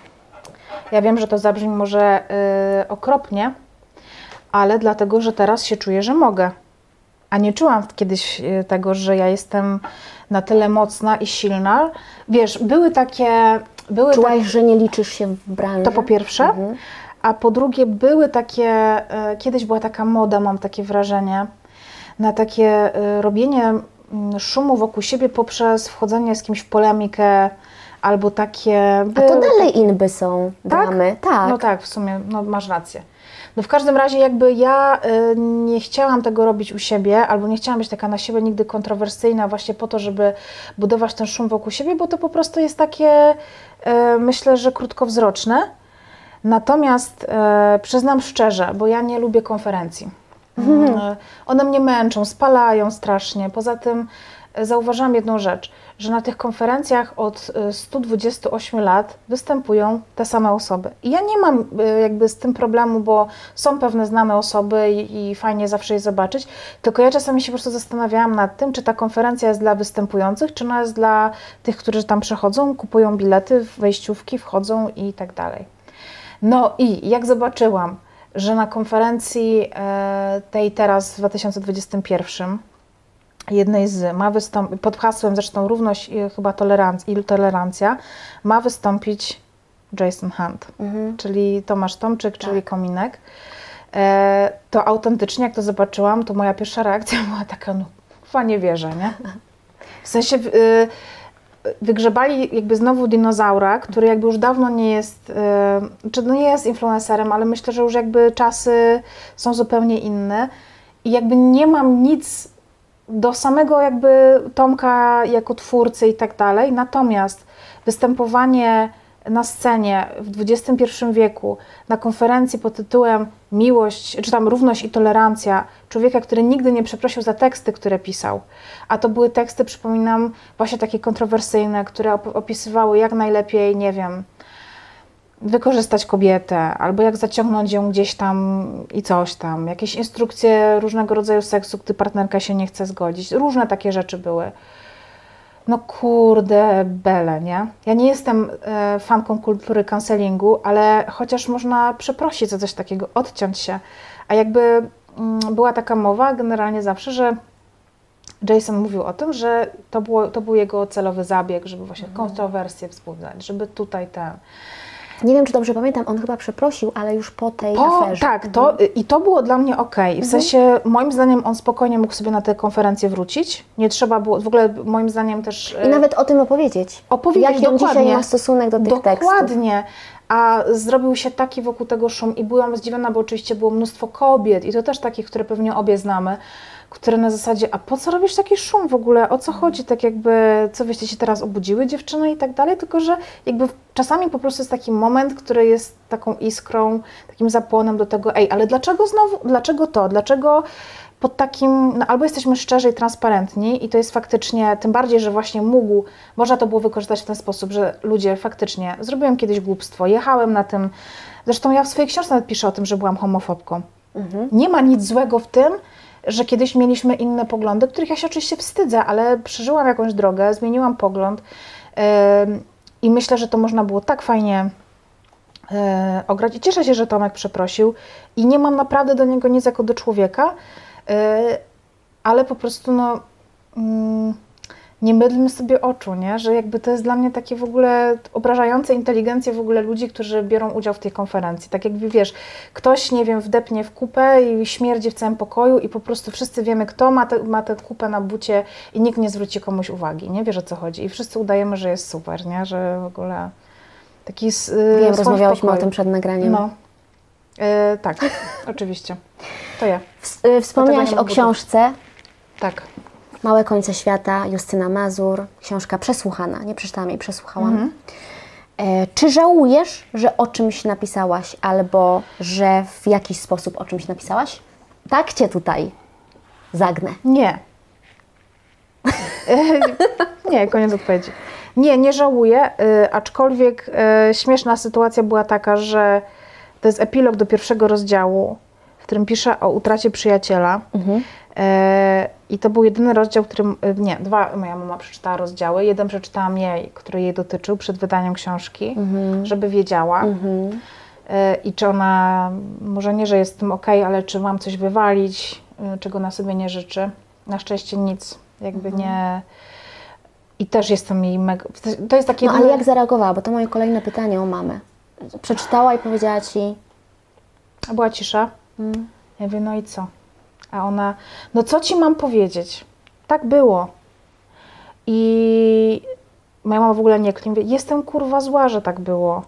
ja wiem, że to zabrzmi może okropnie, ale dlatego, że teraz się czuję, że mogę. A nie czułam kiedyś tego, że ja jestem na tyle mocna i silna. Wiesz, były takie... Czułaś, że nie liczysz się w branży? To po pierwsze. A po drugie były takie... Kiedyś była taka moda, mam takie wrażenie, na takie robienie szumu wokół siebie poprzez wchodzenie z kimś w polemikę, albo takie... A to dalej inby są dramy. Tak? No tak, w sumie, no masz rację. No w każdym razie jakby ja nie chciałam tego robić u siebie, albo nie chciałam być taka na siebie nigdy kontrowersyjna właśnie po to, żeby budować ten szum wokół siebie, bo to po prostu jest takie, myślę, że krótkowzroczne. Natomiast przyznam szczerze, bo ja nie lubię konferencji. One mnie męczą, spalają strasznie. Poza tym zauważyłam jedną rzecz, że na tych konferencjach od 128 lat występują te same osoby. I ja nie mam jakby z tym problemu, bo są pewne znane osoby i fajnie zawsze je zobaczyć, tylko ja czasami się po prostu zastanawiałam nad tym, czy ta konferencja jest dla występujących, czy ona jest dla tych, którzy tam przychodzą, kupują bilety, wejściówki, wchodzą i tak dalej. No i jak zobaczyłam, że na konferencji tej teraz w 2021 jednej z ma wystąpić, pod hasłem zresztą równość i chyba tolerancja, ma wystąpić Jason Hunt, czyli Tomasz Tomczyk, czyli Kominek. To autentycznie, jak to zobaczyłam, to moja pierwsza reakcja była taka, no chyba nie wierzę, nie? W sensie wygrzebali jakby znowu dinozaura, który jakby już dawno nie jest, czy no nie jest influencerem, ale myślę, że już jakby czasy są zupełnie inne i jakby nie mam nic do samego jakby Tomka jako twórcy i tak dalej, natomiast występowanie na scenie w XXI wieku na konferencji pod tytułem Miłość, czy tam Równość i Tolerancja człowieka, który nigdy nie przeprosił za teksty, które pisał, a to były teksty, przypominam, właśnie takie kontrowersyjne, które opisywały jak najlepiej, nie wiem, wykorzystać kobietę, albo jak zaciągnąć ją gdzieś tam i coś tam, jakieś instrukcje różnego rodzaju seksu, gdy partnerka się nie chce zgodzić. Różne takie rzeczy były. No kurde, bele, nie? Ja nie jestem fanką kultury cancelingu, ale chociaż można przeprosić za coś takiego, odciąć się. A jakby była taka mowa generalnie zawsze, że Jason mówił o tym, że to był jego celowy zabieg, żeby właśnie kontrowersje wzbudzać, żeby tutaj ten... Nie wiem, czy dobrze pamiętam, on chyba przeprosił, ale już po tej aferze. Tak, i to było dla mnie okej. W sensie, moim zdaniem, on spokojnie mógł sobie na tę konferencję wrócić. Nie trzeba było, w ogóle moim zdaniem też... I nawet o tym opowiedzieć. Jaki on dzisiaj ma stosunek do tych tekstów. Dokładnie. A zrobił się taki wokół tego szum i byłam zdziwiona, bo oczywiście było mnóstwo kobiet i to też takich, które pewnie obie znamy, które na zasadzie, a po co robisz taki szum w ogóle, o co chodzi, tak jakby, co wyście się teraz obudziły dziewczyny i tak dalej, tylko że jakby czasami po prostu jest taki moment, który jest taką iskrą, takim zapłonem do tego, ale dlaczego znowu, dlaczego pod takim, no albo jesteśmy szczerzy i transparentni i to jest faktycznie, tym bardziej, że właśnie można to było wykorzystać w ten sposób, że ludzie faktycznie, zrobiłem kiedyś głupstwo, jechałem na tym, zresztą ja w swojej książce nawet piszę o tym, że byłam homofobką. Nie ma nic złego w tym, że kiedyś mieliśmy inne poglądy, których ja się oczywiście wstydzę, ale przeżyłam jakąś drogę, zmieniłam pogląd i myślę, że to można było tak fajnie ograć i cieszę się, że Tomek przeprosił i nie mam naprawdę do niego nic jako do człowieka, ale po prostu no, nie mydlmy sobie oczu, nie? Że jakby to jest dla mnie takie w ogóle obrażające inteligencję w ogóle ludzi, którzy biorą udział w tej konferencji. Tak jakby wiesz, ktoś, nie wiem, wdepnie w kupę i śmierdzi w całym pokoju i po prostu wszyscy wiemy, kto ma tę kupę na bucie i nikt nie zwróci komuś uwagi, nie? Wiesz, o co chodzi. I wszyscy udajemy, że jest super, nie? Że w ogóle taki wiem, rozmawiałyśmy o tym przed nagraniem. No. Tak, oczywiście. To ja. Wspomniałaś o książce. Tak. Małe końce świata, Justyna Mazur, książka przesłuchana, nie przeczytałam jej, przesłuchałam. Czy żałujesz, że o czymś napisałaś, albo że w jakiś sposób o czymś napisałaś? Tak cię tutaj zagnę. Nie. Nie, koniec odpowiedzi. Nie żałuję, aczkolwiek śmieszna sytuacja była taka, że to jest epilog do pierwszego rozdziału, w którym piszę o utracie przyjaciela. I to był jedyny rozdział, dwa moja mama przeczytała rozdziały. Jeden przeczytałam jej, który jej dotyczył przed wydaniem książki, żeby wiedziała. I czy ona, może nie, że jest z tym okej, ale czy mam coś wywalić, czego na sobie nie życzy. Na szczęście nic, jakby nie... I też jestem jej mega... To jest takie... No ale jak zareagowała? Bo to moje kolejne pytanie o mamę. Przeczytała i powiedziała ci... A była cisza. Ja mówię, no i co? A ona, no co ci mam powiedzieć? Tak było. I moja mama w ogóle nie klnie. Mówię, jestem kurwa zła, że tak było.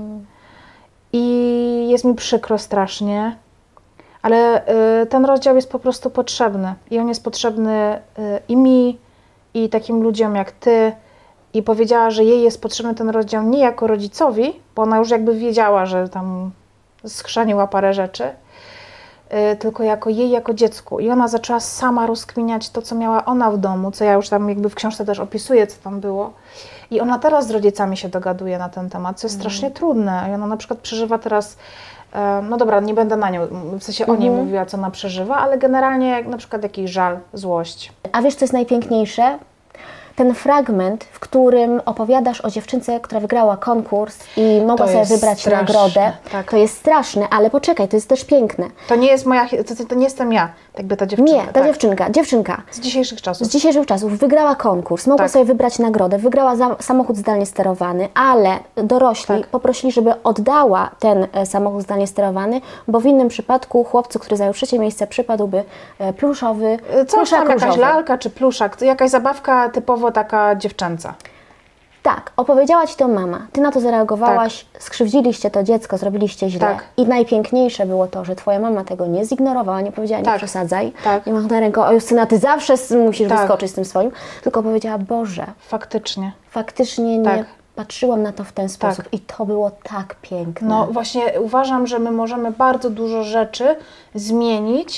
I jest mi przykro strasznie. Ale ten rozdział jest po prostu potrzebny. I on jest potrzebny i mi, i takim ludziom jak ty. I powiedziała, że jej jest potrzebny ten rozdział nie jako rodzicowi, bo ona już jakby wiedziała, że tam schrzaniła parę rzeczy, tylko jako dziecku. I ona zaczęła sama rozkminiać to, co miała ona w domu, co ja już tam jakby w książce też opisuję, co tam było. I ona teraz z rodzicami się dogaduje na ten temat, co jest strasznie trudne. I ona na przykład przeżywa teraz, no dobra, nie będę na nią, w sensie o niej mówiła, co ona przeżywa, ale generalnie na przykład jakiś żal, złość. A wiesz, co jest najpiękniejsze? Ten fragment, w którym opowiadasz o dziewczynce, która wygrała konkurs i mogła sobie wybrać straszne, nagrodę. tak. To jest straszne, ale poczekaj, to jest też piękne. To nie jest to nie jestem ja, jakby ta dziewczynka. Nie, ta dziewczynka. Z dzisiejszych czasów. Z dzisiejszych czasów wygrała konkurs, mogła sobie wybrać nagrodę, wygrała samochód zdalnie sterowany, ale dorośli poprosili, żeby oddała ten samochód zdalnie sterowany, bo w innym przypadku chłopcu, który zajął 3. miejsce, przypadłby pluszowy, coś tam, pluszak jakaś różowy. lalka czy pluszak, jakaś zabawka typowo taka dziewczęca. Tak, opowiedziała ci to mama, ty na to zareagowałaś, skrzywdziliście to dziecko, zrobiliście źle. Tak. I najpiękniejsze było to, że twoja mama tego nie zignorowała, nie powiedziała, nie przesadzaj, nie machnęła ręką, o Justyna, ty zawsze musisz wyskoczyć z tym swoim, tylko powiedziała, Boże, faktycznie nie patrzyłam na to w ten sposób i to było tak piękne. No właśnie uważam, że my możemy bardzo dużo rzeczy zmienić,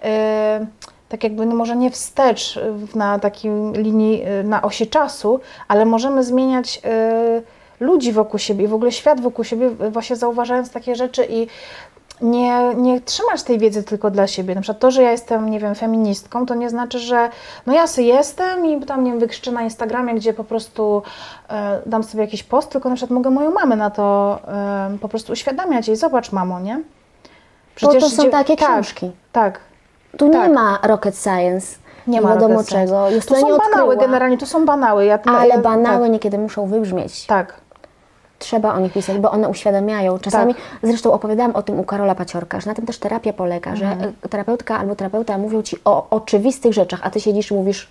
tak jakby, no może nie wstecz na takiej linii, na osi czasu, ale możemy zmieniać ludzi wokół siebie i w ogóle świat wokół siebie, właśnie zauważając takie rzeczy i nie trzymać tej wiedzy tylko dla siebie. Na przykład to, że ja jestem, nie wiem, feministką, to nie znaczy, że no ja sobie jestem i tam, nie wiem, wykrzyczę na Instagramie, gdzie po prostu dam sobie jakiś post, tylko na przykład mogę moją mamę na to po prostu uświadamiać jej. Zobacz, mamo, nie? Przecież to są takie książki. Tak. Tu nie ma rocket science. Nie ma wiadomo czego. To są banały generalnie, to są banały. Ale banały niekiedy muszą wybrzmieć. Tak. Trzeba o nich pisać, bo one uświadamiają. Czasami, zresztą opowiadałam o tym u Karola Paciorka, że na tym też terapia polega, że terapeutka albo terapeuta mówią ci o oczywistych rzeczach, a ty siedzisz i mówisz,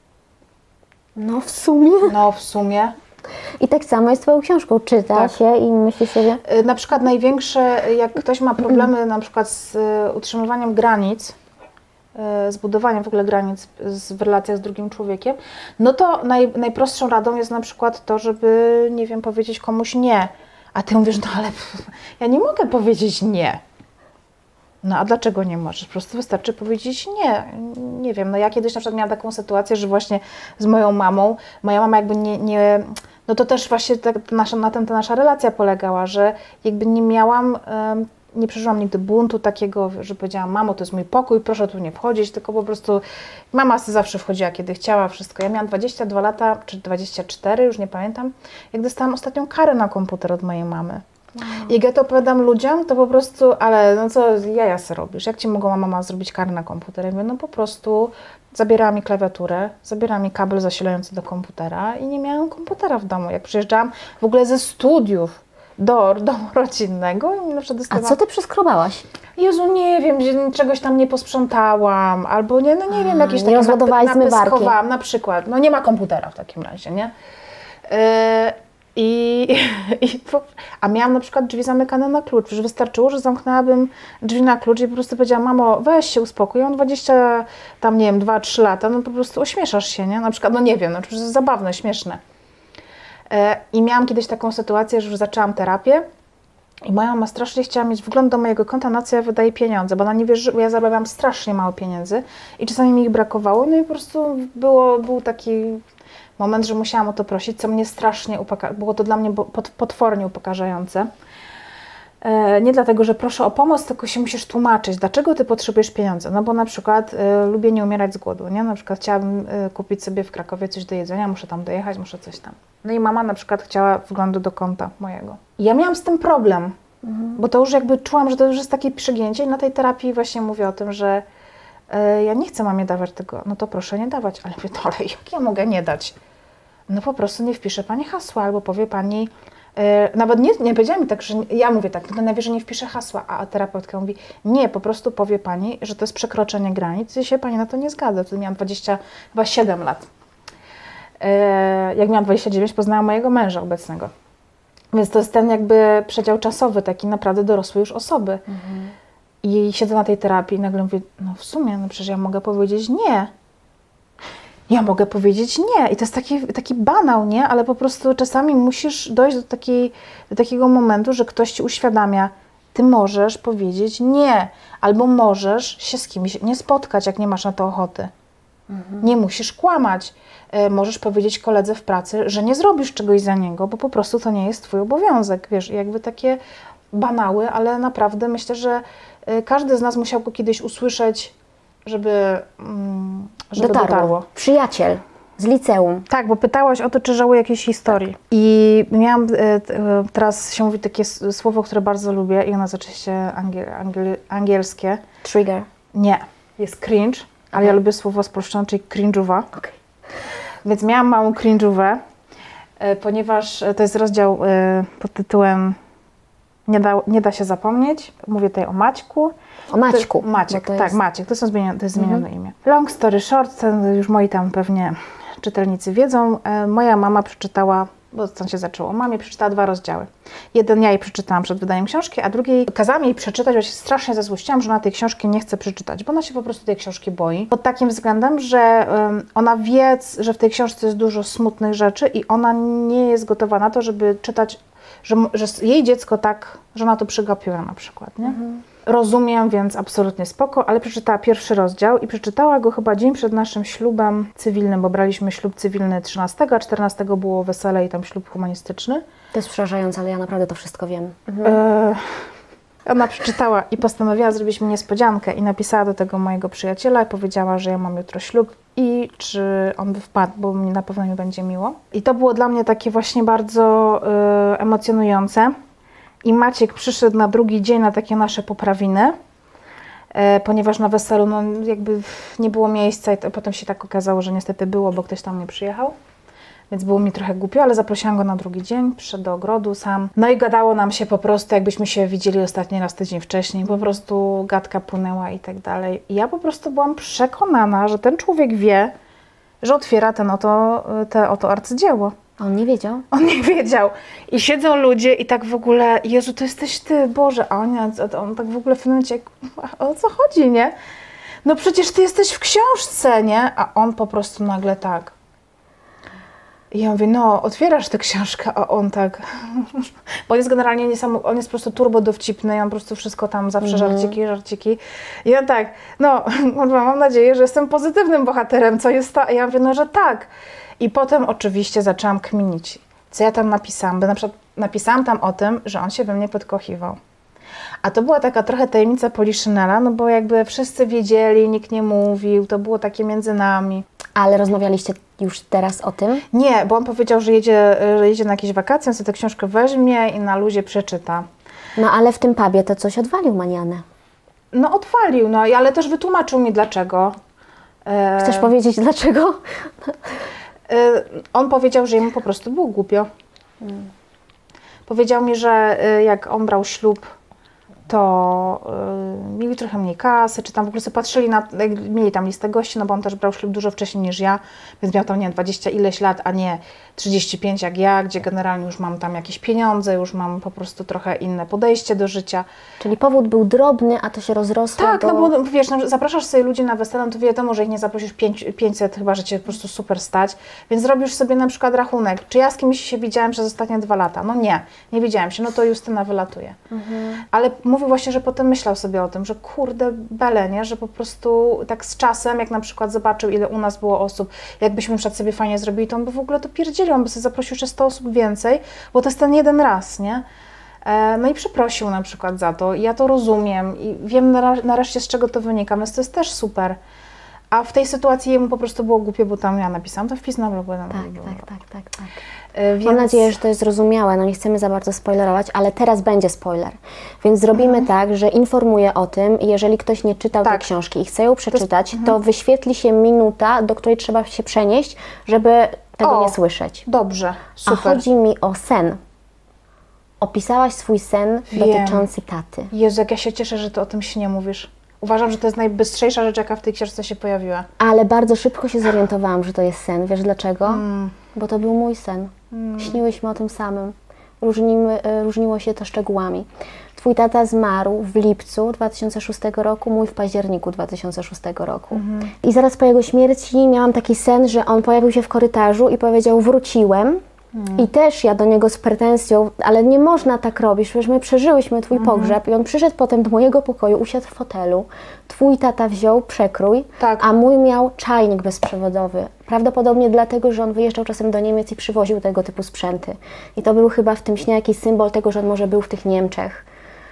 no w sumie. No w sumie. I tak samo jest z twoją książką. Czyta się i myśli sobie... Na przykład największe, jak ktoś ma problemy na przykład z utrzymywaniem granic, z budowaniem w ogóle granic w relacjach z drugim człowiekiem, no to najprostszą radą jest na przykład to, żeby, nie wiem, powiedzieć komuś nie. A ty mówisz, no ale ja nie mogę powiedzieć nie. No a dlaczego nie możesz? Po prostu wystarczy powiedzieć nie. Nie wiem, no ja kiedyś na przykład miałam taką sytuację, że właśnie z moją mamą, moja mama jakby nie no to też właśnie na tym ta nasza relacja polegała, że jakby nie przeżyłam nigdy buntu takiego, że powiedziałam, mamo, to jest mój pokój, proszę tu nie wchodzić, tylko po prostu mama zawsze wchodziła, kiedy chciała, wszystko. Ja miałam 22 lata, czy 24, już nie pamiętam, jak dostałam ostatnią karę na komputer od mojej mamy. Wow. I jak ja to opowiadam ludziom, to po prostu, ale no co jaja se robisz? Jak ci mogła mama zrobić karę na komputer? Ja mówię, no po prostu zabierała mi klawiaturę, zabierała mi kabel zasilający do komputera i nie miałam komputera w domu. Jak przyjeżdżałam w ogóle ze studiów do domu rodzinnego i na przykład dostawałam... A co ty przeskrobałaś? Jezu, nie wiem, czegoś tam nie posprzątałam, albo nie wiem, jakieś takie napyskowałam na przykład. No nie ma komputera w takim razie, nie? A miałam na przykład drzwi zamykane na klucz, przecież wystarczyło, że zamknęłabym drzwi na klucz i po prostu powiedziałam, mamo, weź się uspokój, on 20, tam nie wiem, 2-3 lata, no po prostu ośmieszasz się, nie? Na przykład, no nie wiem, no to jest zabawne, śmieszne. I miałam kiedyś taką sytuację, że już zaczęłam terapię i moja mama strasznie chciała mieć wgląd do mojego konta, na co ja wydaję pieniądze, bo ona nie wierzy, bo ja zarabiałam strasznie mało pieniędzy i czasami mi ich brakowało, no i po prostu był taki moment, że musiałam o to prosić, co mnie strasznie było to dla mnie potwornie upokarzające. Nie dlatego, że proszę o pomoc, tylko się musisz tłumaczyć, dlaczego ty potrzebujesz pieniądze. No bo na przykład lubię nie umierać z głodu, nie? Na przykład chciałabym kupić sobie w Krakowie coś do jedzenia, muszę tam dojechać, muszę coś tam. No i mama na przykład chciała wglądu do konta mojego. I ja miałam z tym problem, bo to już jakby czułam, że to już jest takie przegięcie i na tej terapii właśnie mówię o tym, że ja nie chcę mamie dawać tego, no to proszę nie dawać, ale mówię, ale jak ja mogę nie dać? No po prostu nie wpisze pani hasła, albo powie pani, nawet nie powiedziała mi tak, że ja mówię tak, no najwyżej nie wpiszę hasła, a terapeutka mówi, nie, po prostu powie pani, że to jest przekroczenie granic i się pani na to nie zgadza. Wtedy miałam 27 lat. Jak miałam 29, poznałam mojego męża obecnego. Więc to jest ten jakby przedział czasowy, taki naprawdę dorosłej już osoby. I siedzę na tej terapii i nagle mówię, no w sumie, no przecież ja mogę powiedzieć nie. Ja mogę powiedzieć nie. I to jest taki banał, nie? Ale po prostu czasami musisz dojść do takiego momentu, że ktoś ci uświadamia, ty możesz powiedzieć nie. Albo możesz się z kimś nie spotkać, jak nie masz na to ochoty. Nie musisz kłamać. Możesz powiedzieć koledze w pracy, że nie zrobisz czegoś za niego, bo po prostu to nie jest twój obowiązek. Wiesz, jakby takie banały, ale naprawdę myślę, że każdy z nas musiał go kiedyś usłyszeć, żeby dotarło. Przyjaciel z liceum. Tak, bo pytałaś o to, czy żałuję jakiejś historii. Tak. I miałam, teraz się mówi takie słowo, które bardzo lubię i ono jest oczywiście angielskie. Trigger. Nie, jest cringe, ale ja lubię słowo spolszczone, czyli cringe'owa. Okay. Więc miałam małą cringe'ówę, ponieważ to jest rozdział pod tytułem Nie da się zapomnieć. Mówię tutaj o Maćku. O Maćku. Maciek, tak, Maciek. To jest zmienione imię. Long story short, już moi tam pewnie czytelnicy wiedzą. Moja mama przeczytała, bo stąd się zaczęło, mamie przeczytała 2 rozdziały. Jeden ja jej przeczytałam przed wydaniem książki, a drugi kazałam jej przeczytać, bo się strasznie zezłościłam, że ona tej książki nie chce przeczytać, bo ona się po prostu tej książki boi. Pod takim względem, że ona wie, że w tej książce jest dużo smutnych rzeczy i ona nie jest gotowa na to, żeby czytać, że jej dziecko tak, że ona to przegapiła na przykład, nie? Rozumiem, więc absolutnie spoko, ale przeczytała pierwszy rozdział i przeczytała go chyba dzień przed naszym ślubem cywilnym, bo braliśmy ślub cywilny 13, a 14 było wesele i tam ślub humanistyczny. To jest przerażające, ale ja naprawdę to wszystko wiem. Ona przeczytała i postanowiła zrobić mi niespodziankę i napisała do tego mojego przyjaciela i powiedziała, że ja mam jutro ślub i czy on by wpadł, bo na pewno mi będzie miło. I to było dla mnie takie właśnie bardzo emocjonujące. I Maciek przyszedł na drugi dzień na takie nasze poprawiny, ponieważ na weselu no, jakby nie było miejsca i potem się tak okazało, że niestety było, bo ktoś tam nie przyjechał. Więc było mi trochę głupio, ale zaprosiłam go na drugi dzień, przyszedł do ogrodu sam. No i gadało nam się po prostu, jakbyśmy się widzieli ostatni raz tydzień wcześniej. Po prostu gadka płynęła i tak dalej. I ja po prostu byłam przekonana, że ten człowiek wie, że otwiera te oto arcydzieło. On nie wiedział? On nie wiedział. I siedzą ludzie i tak w ogóle, Jezu, to jesteś ty, Boże. A on tak w ogóle w pewnym momencie, o co chodzi, nie? No przecież ty jesteś w książce, nie? A on po prostu nagle tak. I ja mówię, no, otwierasz tę książkę, a on tak, bo on jest generalnie on jest po prostu turbo dowcipny i on po prostu wszystko tam zawsze żarciki. I ja tak, no, mam nadzieję, że jestem pozytywnym bohaterem, co jest to? I ja mówię, no, że tak. I potem oczywiście zaczęłam kminić, co ja tam napisałam, bo na przykład napisałam tam o tym, że on się we mnie podkochiwał. A to była taka trochę tajemnica Poliszynela, no bo jakby wszyscy wiedzieli, nikt nie mówił, to było takie między nami. Ale rozmawialiście już teraz o tym? Nie, bo on powiedział, że jedzie na jakieś wakacje, on sobie tę książkę weźmie i na luzie przeczyta. No ale w tym pubie to coś odwalił manianę. No odwalił, no ale też wytłumaczył mi dlaczego. Chcesz powiedzieć dlaczego? On powiedział, że jemu po prostu było głupio. Powiedział mi, że jak on brał ślub to mieli trochę mniej kasy, czy tam w ogóle sobie patrzyli na, mieli tam listę gości, no bo on też brał ślub dużo wcześniej niż ja, więc miał tam, nie wiem, 20 ileś lat, a nie 35 jak ja, gdzie generalnie już mam tam jakieś pieniądze, już mam po prostu trochę inne podejście do życia. Czyli powód był drobny, a to się rozrosło Tak, do... no bo wiesz, no, zapraszasz sobie ludzi na wesele, no to wiadomo, że ich nie zaprosisz 500, chyba że Cię po prostu super stać, więc zrobisz sobie na przykład rachunek, czy ja z kimś się widziałem przez ostatnie 2 lata? No nie widziałem się, no to Justyna wylatuje. Ale mówił właśnie, że potem myślał sobie o tym, że kurde bele, nie? Że po prostu tak z czasem, jak na przykład zobaczył, ile u nas było osób, jakbyśmy przed sobie fajnie zrobili, to on by w ogóle to pierdzielił, on by sobie zaprosił jeszcze 100 osób więcej, bo to jest ten jeden raz, nie? No i przeprosił na przykład za to i ja to rozumiem i wiem nareszcie z czego to wynika, więc to jest też super. A w tej sytuacji jemu po prostu było głupie, bo tam ja napisałam to wpis na blogu. Tak. Więc... Mam nadzieję, że to jest zrozumiałe, no nie chcemy za bardzo spoilerować, ale teraz będzie spoiler. Więc zrobimy tak, że informuję o tym i jeżeli ktoś nie czytał tej książki i chce ją przeczytać, to wyświetli się minuta, do której trzeba się przenieść, żeby tego nie słyszeć. Dobrze, super. A chodzi mi o sen. Opisałaś swój sen dotyczący taty. Jezu, jak ja się cieszę, że Ty o tym śnie mówisz. Uważam, że to jest najbystrzejsza rzecz, jaka w tej książce się pojawiła. Ale bardzo szybko się zorientowałam, że to jest sen. Wiesz dlaczego? Bo to był mój sen. Śniłyśmy o tym samym. Różniło się to szczegółami. Twój tata zmarł w lipcu 2006 roku, mój w październiku 2006 roku. I zaraz po jego śmierci miałam taki sen, że on pojawił się w korytarzu i powiedział: wróciłem. I też ja do niego z pretensją, ale nie można tak robić, przecież my przeżyłyśmy twój pogrzeb. I on przyszedł potem do mojego pokoju, usiadł w fotelu. Twój tata wziął przekrój, a mój miał czajnik bezprzewodowy. Prawdopodobnie dlatego, że on wyjeżdżał czasem do Niemiec i przywoził tego typu sprzęty. I to był chyba w tym śnie jakiś symbol tego, że on może był w tych Niemczech.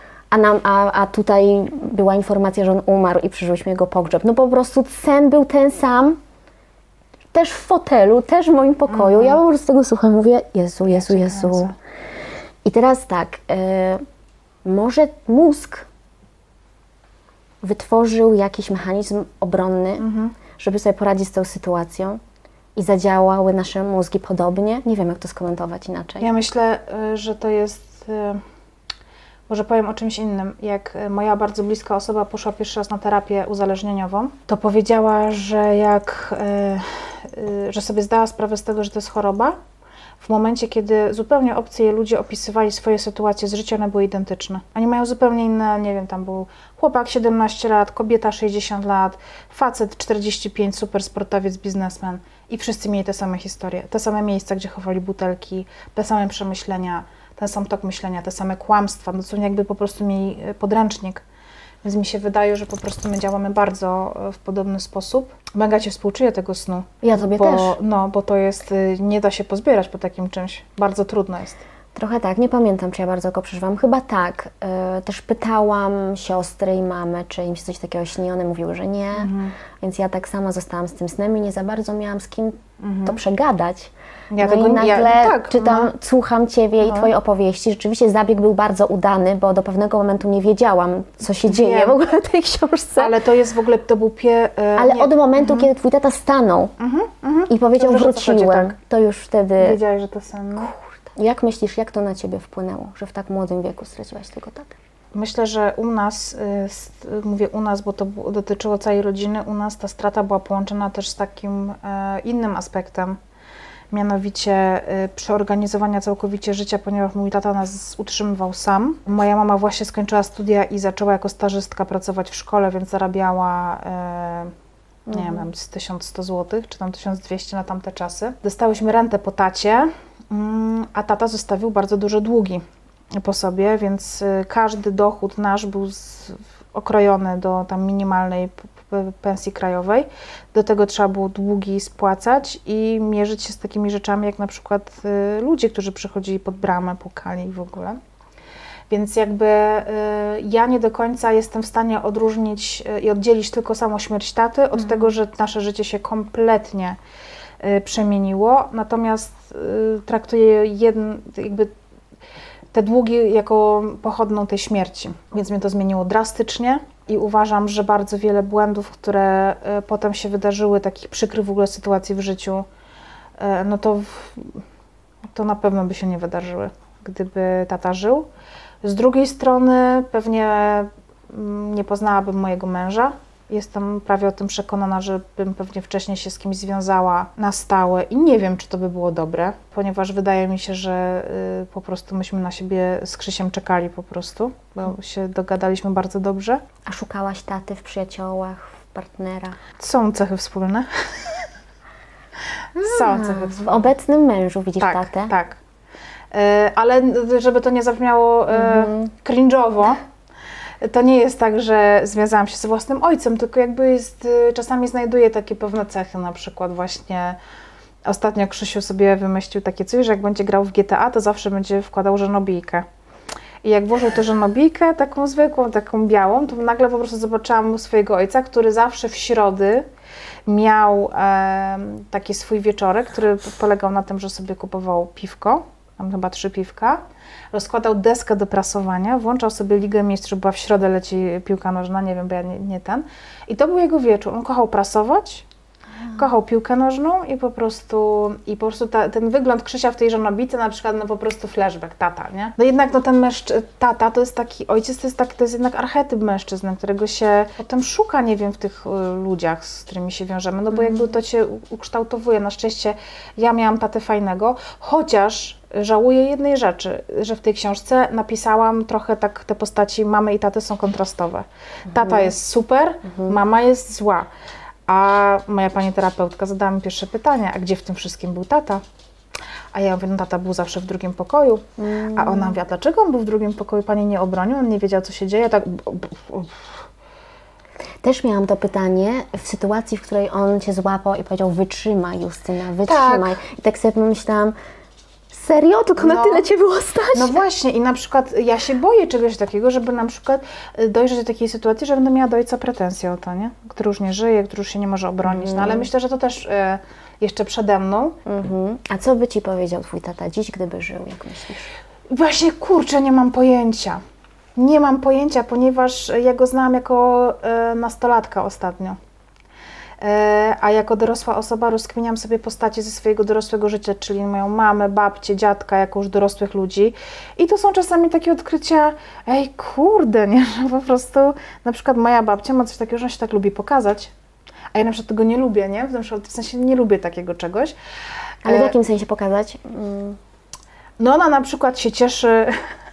A tutaj była informacja, że on umarł i przeżyłyśmy jego pogrzeb. No po prostu sen był ten sam. Też w fotelu, też w moim pokoju. Ja po prostu tego słucham, mówię: Jezu. I teraz tak, może mózg wytworzył jakiś mechanizm obronny, żeby sobie poradzić z tą sytuacją i zadziałały nasze mózgi podobnie. Nie wiem, jak to skomentować inaczej. Ja myślę, że to jest... Może powiem o czymś innym. Jak moja bardzo bliska osoba poszła pierwszy raz na terapię uzależnieniową, to powiedziała, że że sobie zdała sprawę z tego, że to jest choroba. W momencie, kiedy zupełnie obcy jej ludzie opisywali swoje sytuacje z życia, one były identyczne. Oni mają zupełnie inne, nie wiem, tam był chłopak 17 lat, kobieta 60 lat, facet 45, super sportowiec, biznesmen. I wszyscy mieli te same historie, te same miejsca, gdzie chowali butelki, te same przemyślenia, ten sam tok myślenia, te same kłamstwa, no to jakby po prostu mieli podręcznik. Więc mi się wydaje, że po prostu my działamy bardzo w podobny sposób. Mega Cię współczuję tego snu. Ja Tobie też. No, bo to jest, nie da się pozbierać po takim czymś. Bardzo trudno jest. Trochę tak, nie pamiętam, czy ja bardzo go przeżywam. Chyba tak. Też pytałam siostry i mamę, czy im się coś takiego śni. One mówiły, że nie. Więc ja tak sama zostałam z tym snem i nie za bardzo miałam z kim to przegadać. Ja no tego, i nagle czytam, no. Słucham Ciebie i Twojej opowieści. Rzeczywiście zabieg był bardzo udany, bo do pewnego momentu nie wiedziałam, co się dzieje w ogóle w tej książce. Ale to jest w ogóle, to był Ale od momentu, kiedy Twój tata stanął i powiedział: dobrze, wróciłem, to już wtedy... Wiedziałeś, że to sen. No. Jak myślisz, jak to na Ciebie wpłynęło, że w tak młodym wieku straciłaś tego tatę? Myślę, że u nas, mówię u nas, bo to dotyczyło całej rodziny, u nas ta strata była połączona też z takim innym aspektem, mianowicie przeorganizowania całkowicie życia, ponieważ mój tata nas utrzymywał sam. Moja mama właśnie skończyła studia i zaczęła jako stażystka pracować w szkole, więc zarabiała nie wiem, 1100 zł, czy tam 1200 na tamte czasy. Dostałyśmy rentę po tacie, a tata zostawił bardzo duże długi po sobie, więc każdy dochód nasz był okrojony do tam minimalnej pensji krajowej. Do tego trzeba było długi spłacać i mierzyć się z takimi rzeczami, jak na przykład ludzie, którzy przychodzili pod bramę, pukali w ogóle. Więc jakby ja nie do końca jestem w stanie odróżnić i oddzielić tylko samą śmierć taty od tego, że nasze życie się kompletnie przemieniło. Natomiast traktuję jakby te długi jako pochodną tej śmierci. Więc mnie to zmieniło drastycznie i uważam, że bardzo wiele błędów, które potem się wydarzyły, takich przykrych w ogóle sytuacji w życiu, no to na pewno by się nie wydarzyły, gdyby tata żył. Z drugiej strony pewnie nie poznałabym mojego męża. Jestem prawie o tym przekonana, że bym pewnie wcześniej się z kimś związała na stałe i nie wiem, czy to by było dobre, ponieważ wydaje mi się, że po prostu myśmy na siebie z Krzysiem czekali po prostu, bo się dogadaliśmy bardzo dobrze. A szukałaś taty w przyjaciołach, w partnera? Są cechy wspólne. Są cechy W wspólne. obecnym mężu widzisz Tak, tatę? tak. Ale żeby to nie zabrzmiało cringe'owo, to nie jest tak, że związałam się z własnym ojcem, tylko jakby jest, czasami znajduję takie pewne cechy, na przykład właśnie ostatnio Krzysiu sobie wymyślił takie coś, że jak będzie grał w GTA, to zawsze będzie wkładał żonobijkę. I jak włożył tę żonobijkę, taką zwykłą, taką białą, to nagle po prostu zobaczyłam swojego ojca, który zawsze w środy miał taki swój wieczorek, który polegał na tym, że sobie kupował piwko, tam chyba 3 piwka, rozkładał deskę do prasowania, włączał sobie Ligę Mistrzów, była w środę leci piłka nożna, nie wiem, bo ja nie ten. I to był jego wieczór. On kochał prasować, kochał piłkę nożną i po prostu ten wygląd Krzysia w tej żonobijce, na przykład po prostu flashback, tata, nie? No jednak ten tata to jest taki, ojciec to jest jednak archetyp mężczyzny, którego się potem szuka, nie wiem, w tych ludziach, z którymi się wiążemy, no bo jakby to cię ukształtowuje. Na szczęście ja miałam tatę fajnego, chociaż żałuję jednej rzeczy, że w tej książce napisałam trochę tak, te postaci mamy i taty są kontrastowe. Tata jest super, mama jest zła. A moja pani terapeutka zadała mi pierwsze pytanie, a gdzie w tym wszystkim był tata? A ja mówię, no tata był zawsze w drugim pokoju. A ona mówi, a dlaczego on był w drugim pokoju? Pani nie obronił, on nie wiedział, co się dzieje. Tak. Też miałam to pytanie w sytuacji, w której on cię złapał i powiedział, wytrzymaj Justyna, wytrzymaj. I tak sobie pomyślałam, serio? Tylko na tyle cię było stać? No właśnie i na przykład ja się boję czegoś takiego, żeby na przykład dojrzeć do takiej sytuacji, że będę miała do ojca pretensje o to, nie? Który już nie żyje, który już się nie może obronić. No ale myślę, że to też jeszcze przede mną. A co by ci powiedział twój tata dziś, gdyby żył, jak myślisz? Właśnie, kurczę, nie mam pojęcia. Nie mam pojęcia, ponieważ ja go znałam jako nastolatka ostatnio. A jako dorosła osoba rozkminiam sobie postacie ze swojego dorosłego życia, czyli moją mamę, babcię, dziadka, jako już dorosłych ludzi. I to są czasami takie odkrycia, ej kurde, nie, że po prostu na przykład moja babcia ma coś takiego, że ona się tak lubi pokazać, a ja na przykład tego nie lubię, nie? W sensie nie lubię takiego czegoś. Ale w jakim sensie pokazać? No ona na przykład się cieszy,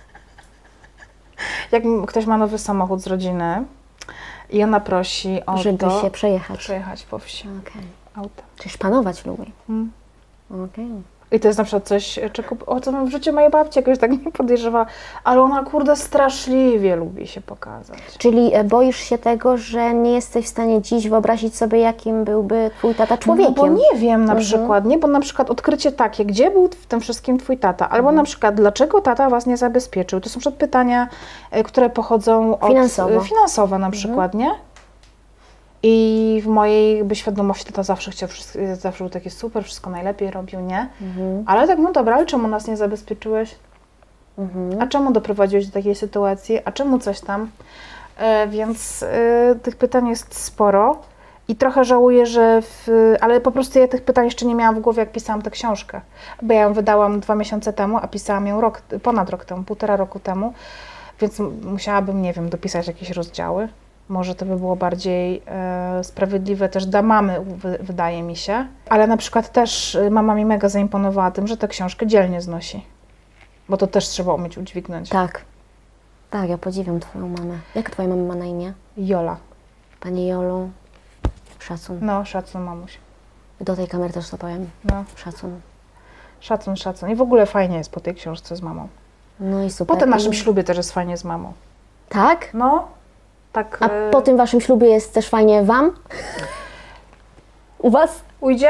jak ktoś ma nowy samochód z rodziny, i ona prosi o żeby to, się przejechać. Przejechać po wsi autem. Czyli szpanować lubi. Okej. I to jest na przykład coś, o co w życiu mojej babci jakoś tak nie podejrzewa, ale ona kurde straszliwie lubi się pokazać. Czyli boisz się tego, że nie jesteś w stanie dziś wyobrazić sobie, jakim byłby twój tata człowiekiem? No bo nie wiem na przykład, nie? Bo na przykład odkrycie takie, gdzie był w tym wszystkim twój tata? Albo na przykład, dlaczego tata was nie zabezpieczył? To są przykład pytania, które pochodzą od... Finansowe na przykład, nie? I w mojej świadomości tata zawsze chciał, zawsze był taki super, wszystko najlepiej robił, nie? Ale tak, no dobra, ale czemu nas nie zabezpieczyłeś? A czemu doprowadziłeś do takiej sytuacji? A czemu coś tam? Więc tych pytań jest sporo i trochę żałuję, że ale po prostu ja tych pytań jeszcze nie miałam w głowie, jak pisałam tę książkę. Bo ja ją wydałam 2 miesiące temu, a pisałam ją ponad rok temu, 1,5 roku temu, więc musiałabym, nie wiem, dopisać jakieś rozdziały. Może to by było bardziej sprawiedliwe też dla mamy, wydaje mi się. Ale na przykład też mama mi mega zaimponowała tym, że tę książkę dzielnie znosi. Bo to też trzeba umieć udźwignąć. Tak. Tak, ja podziwiam twoją mamę. Jak twoja mama ma na imię? Jola. Pani Jolu, szacun. No, szacun mamuś. Do tej kamery też to powiem. No. Szacun. Szacun, szacun. I w ogóle fajnie jest po tej książce z mamą. No i super. Po tym naszym ślubie też jest fajnie z mamą. Tak? No. Tak, a po tym waszym ślubie jest też fajnie wam? U was? Ujdzie?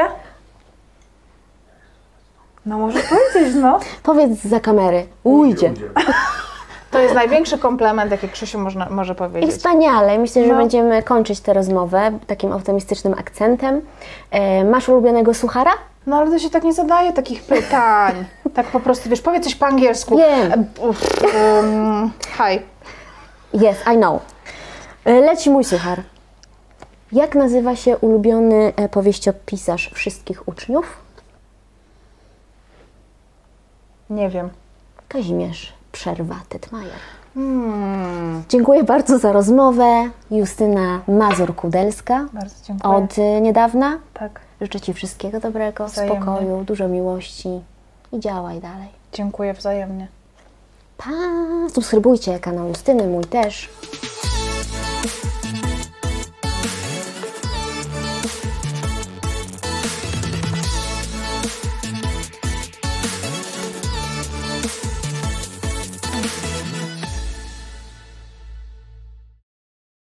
No może powiedzieć, no. Powiedz za kamery. Ujdzie. To jest największy komplement, jaki Krzysiu może powiedzieć. I wspaniale. Myślę, że będziemy kończyć tę rozmowę takim optymistycznym akcentem. Masz ulubionego suchara? No ale to się tak nie zadaje takich pytań. Tak po prostu, wiesz, powiedz coś po angielsku. Wiem. Hi. Yes, I know. Leci mój suchar. Jak nazywa się ulubiony powieściopisarz wszystkich uczniów? Nie wiem. Kazimierz. Przerwa Tytmajer. Dziękuję bardzo za rozmowę. Justyna Mazur-Kudelska. Bardzo dziękuję. Od niedawna. Tak. Życzę Ci wszystkiego dobrego, Wzajemnie. spokoju, dużo miłości i działaj dalej. Dziękuję wzajemnie. Pa! Subskrybujcie kanał Justyny, mój też.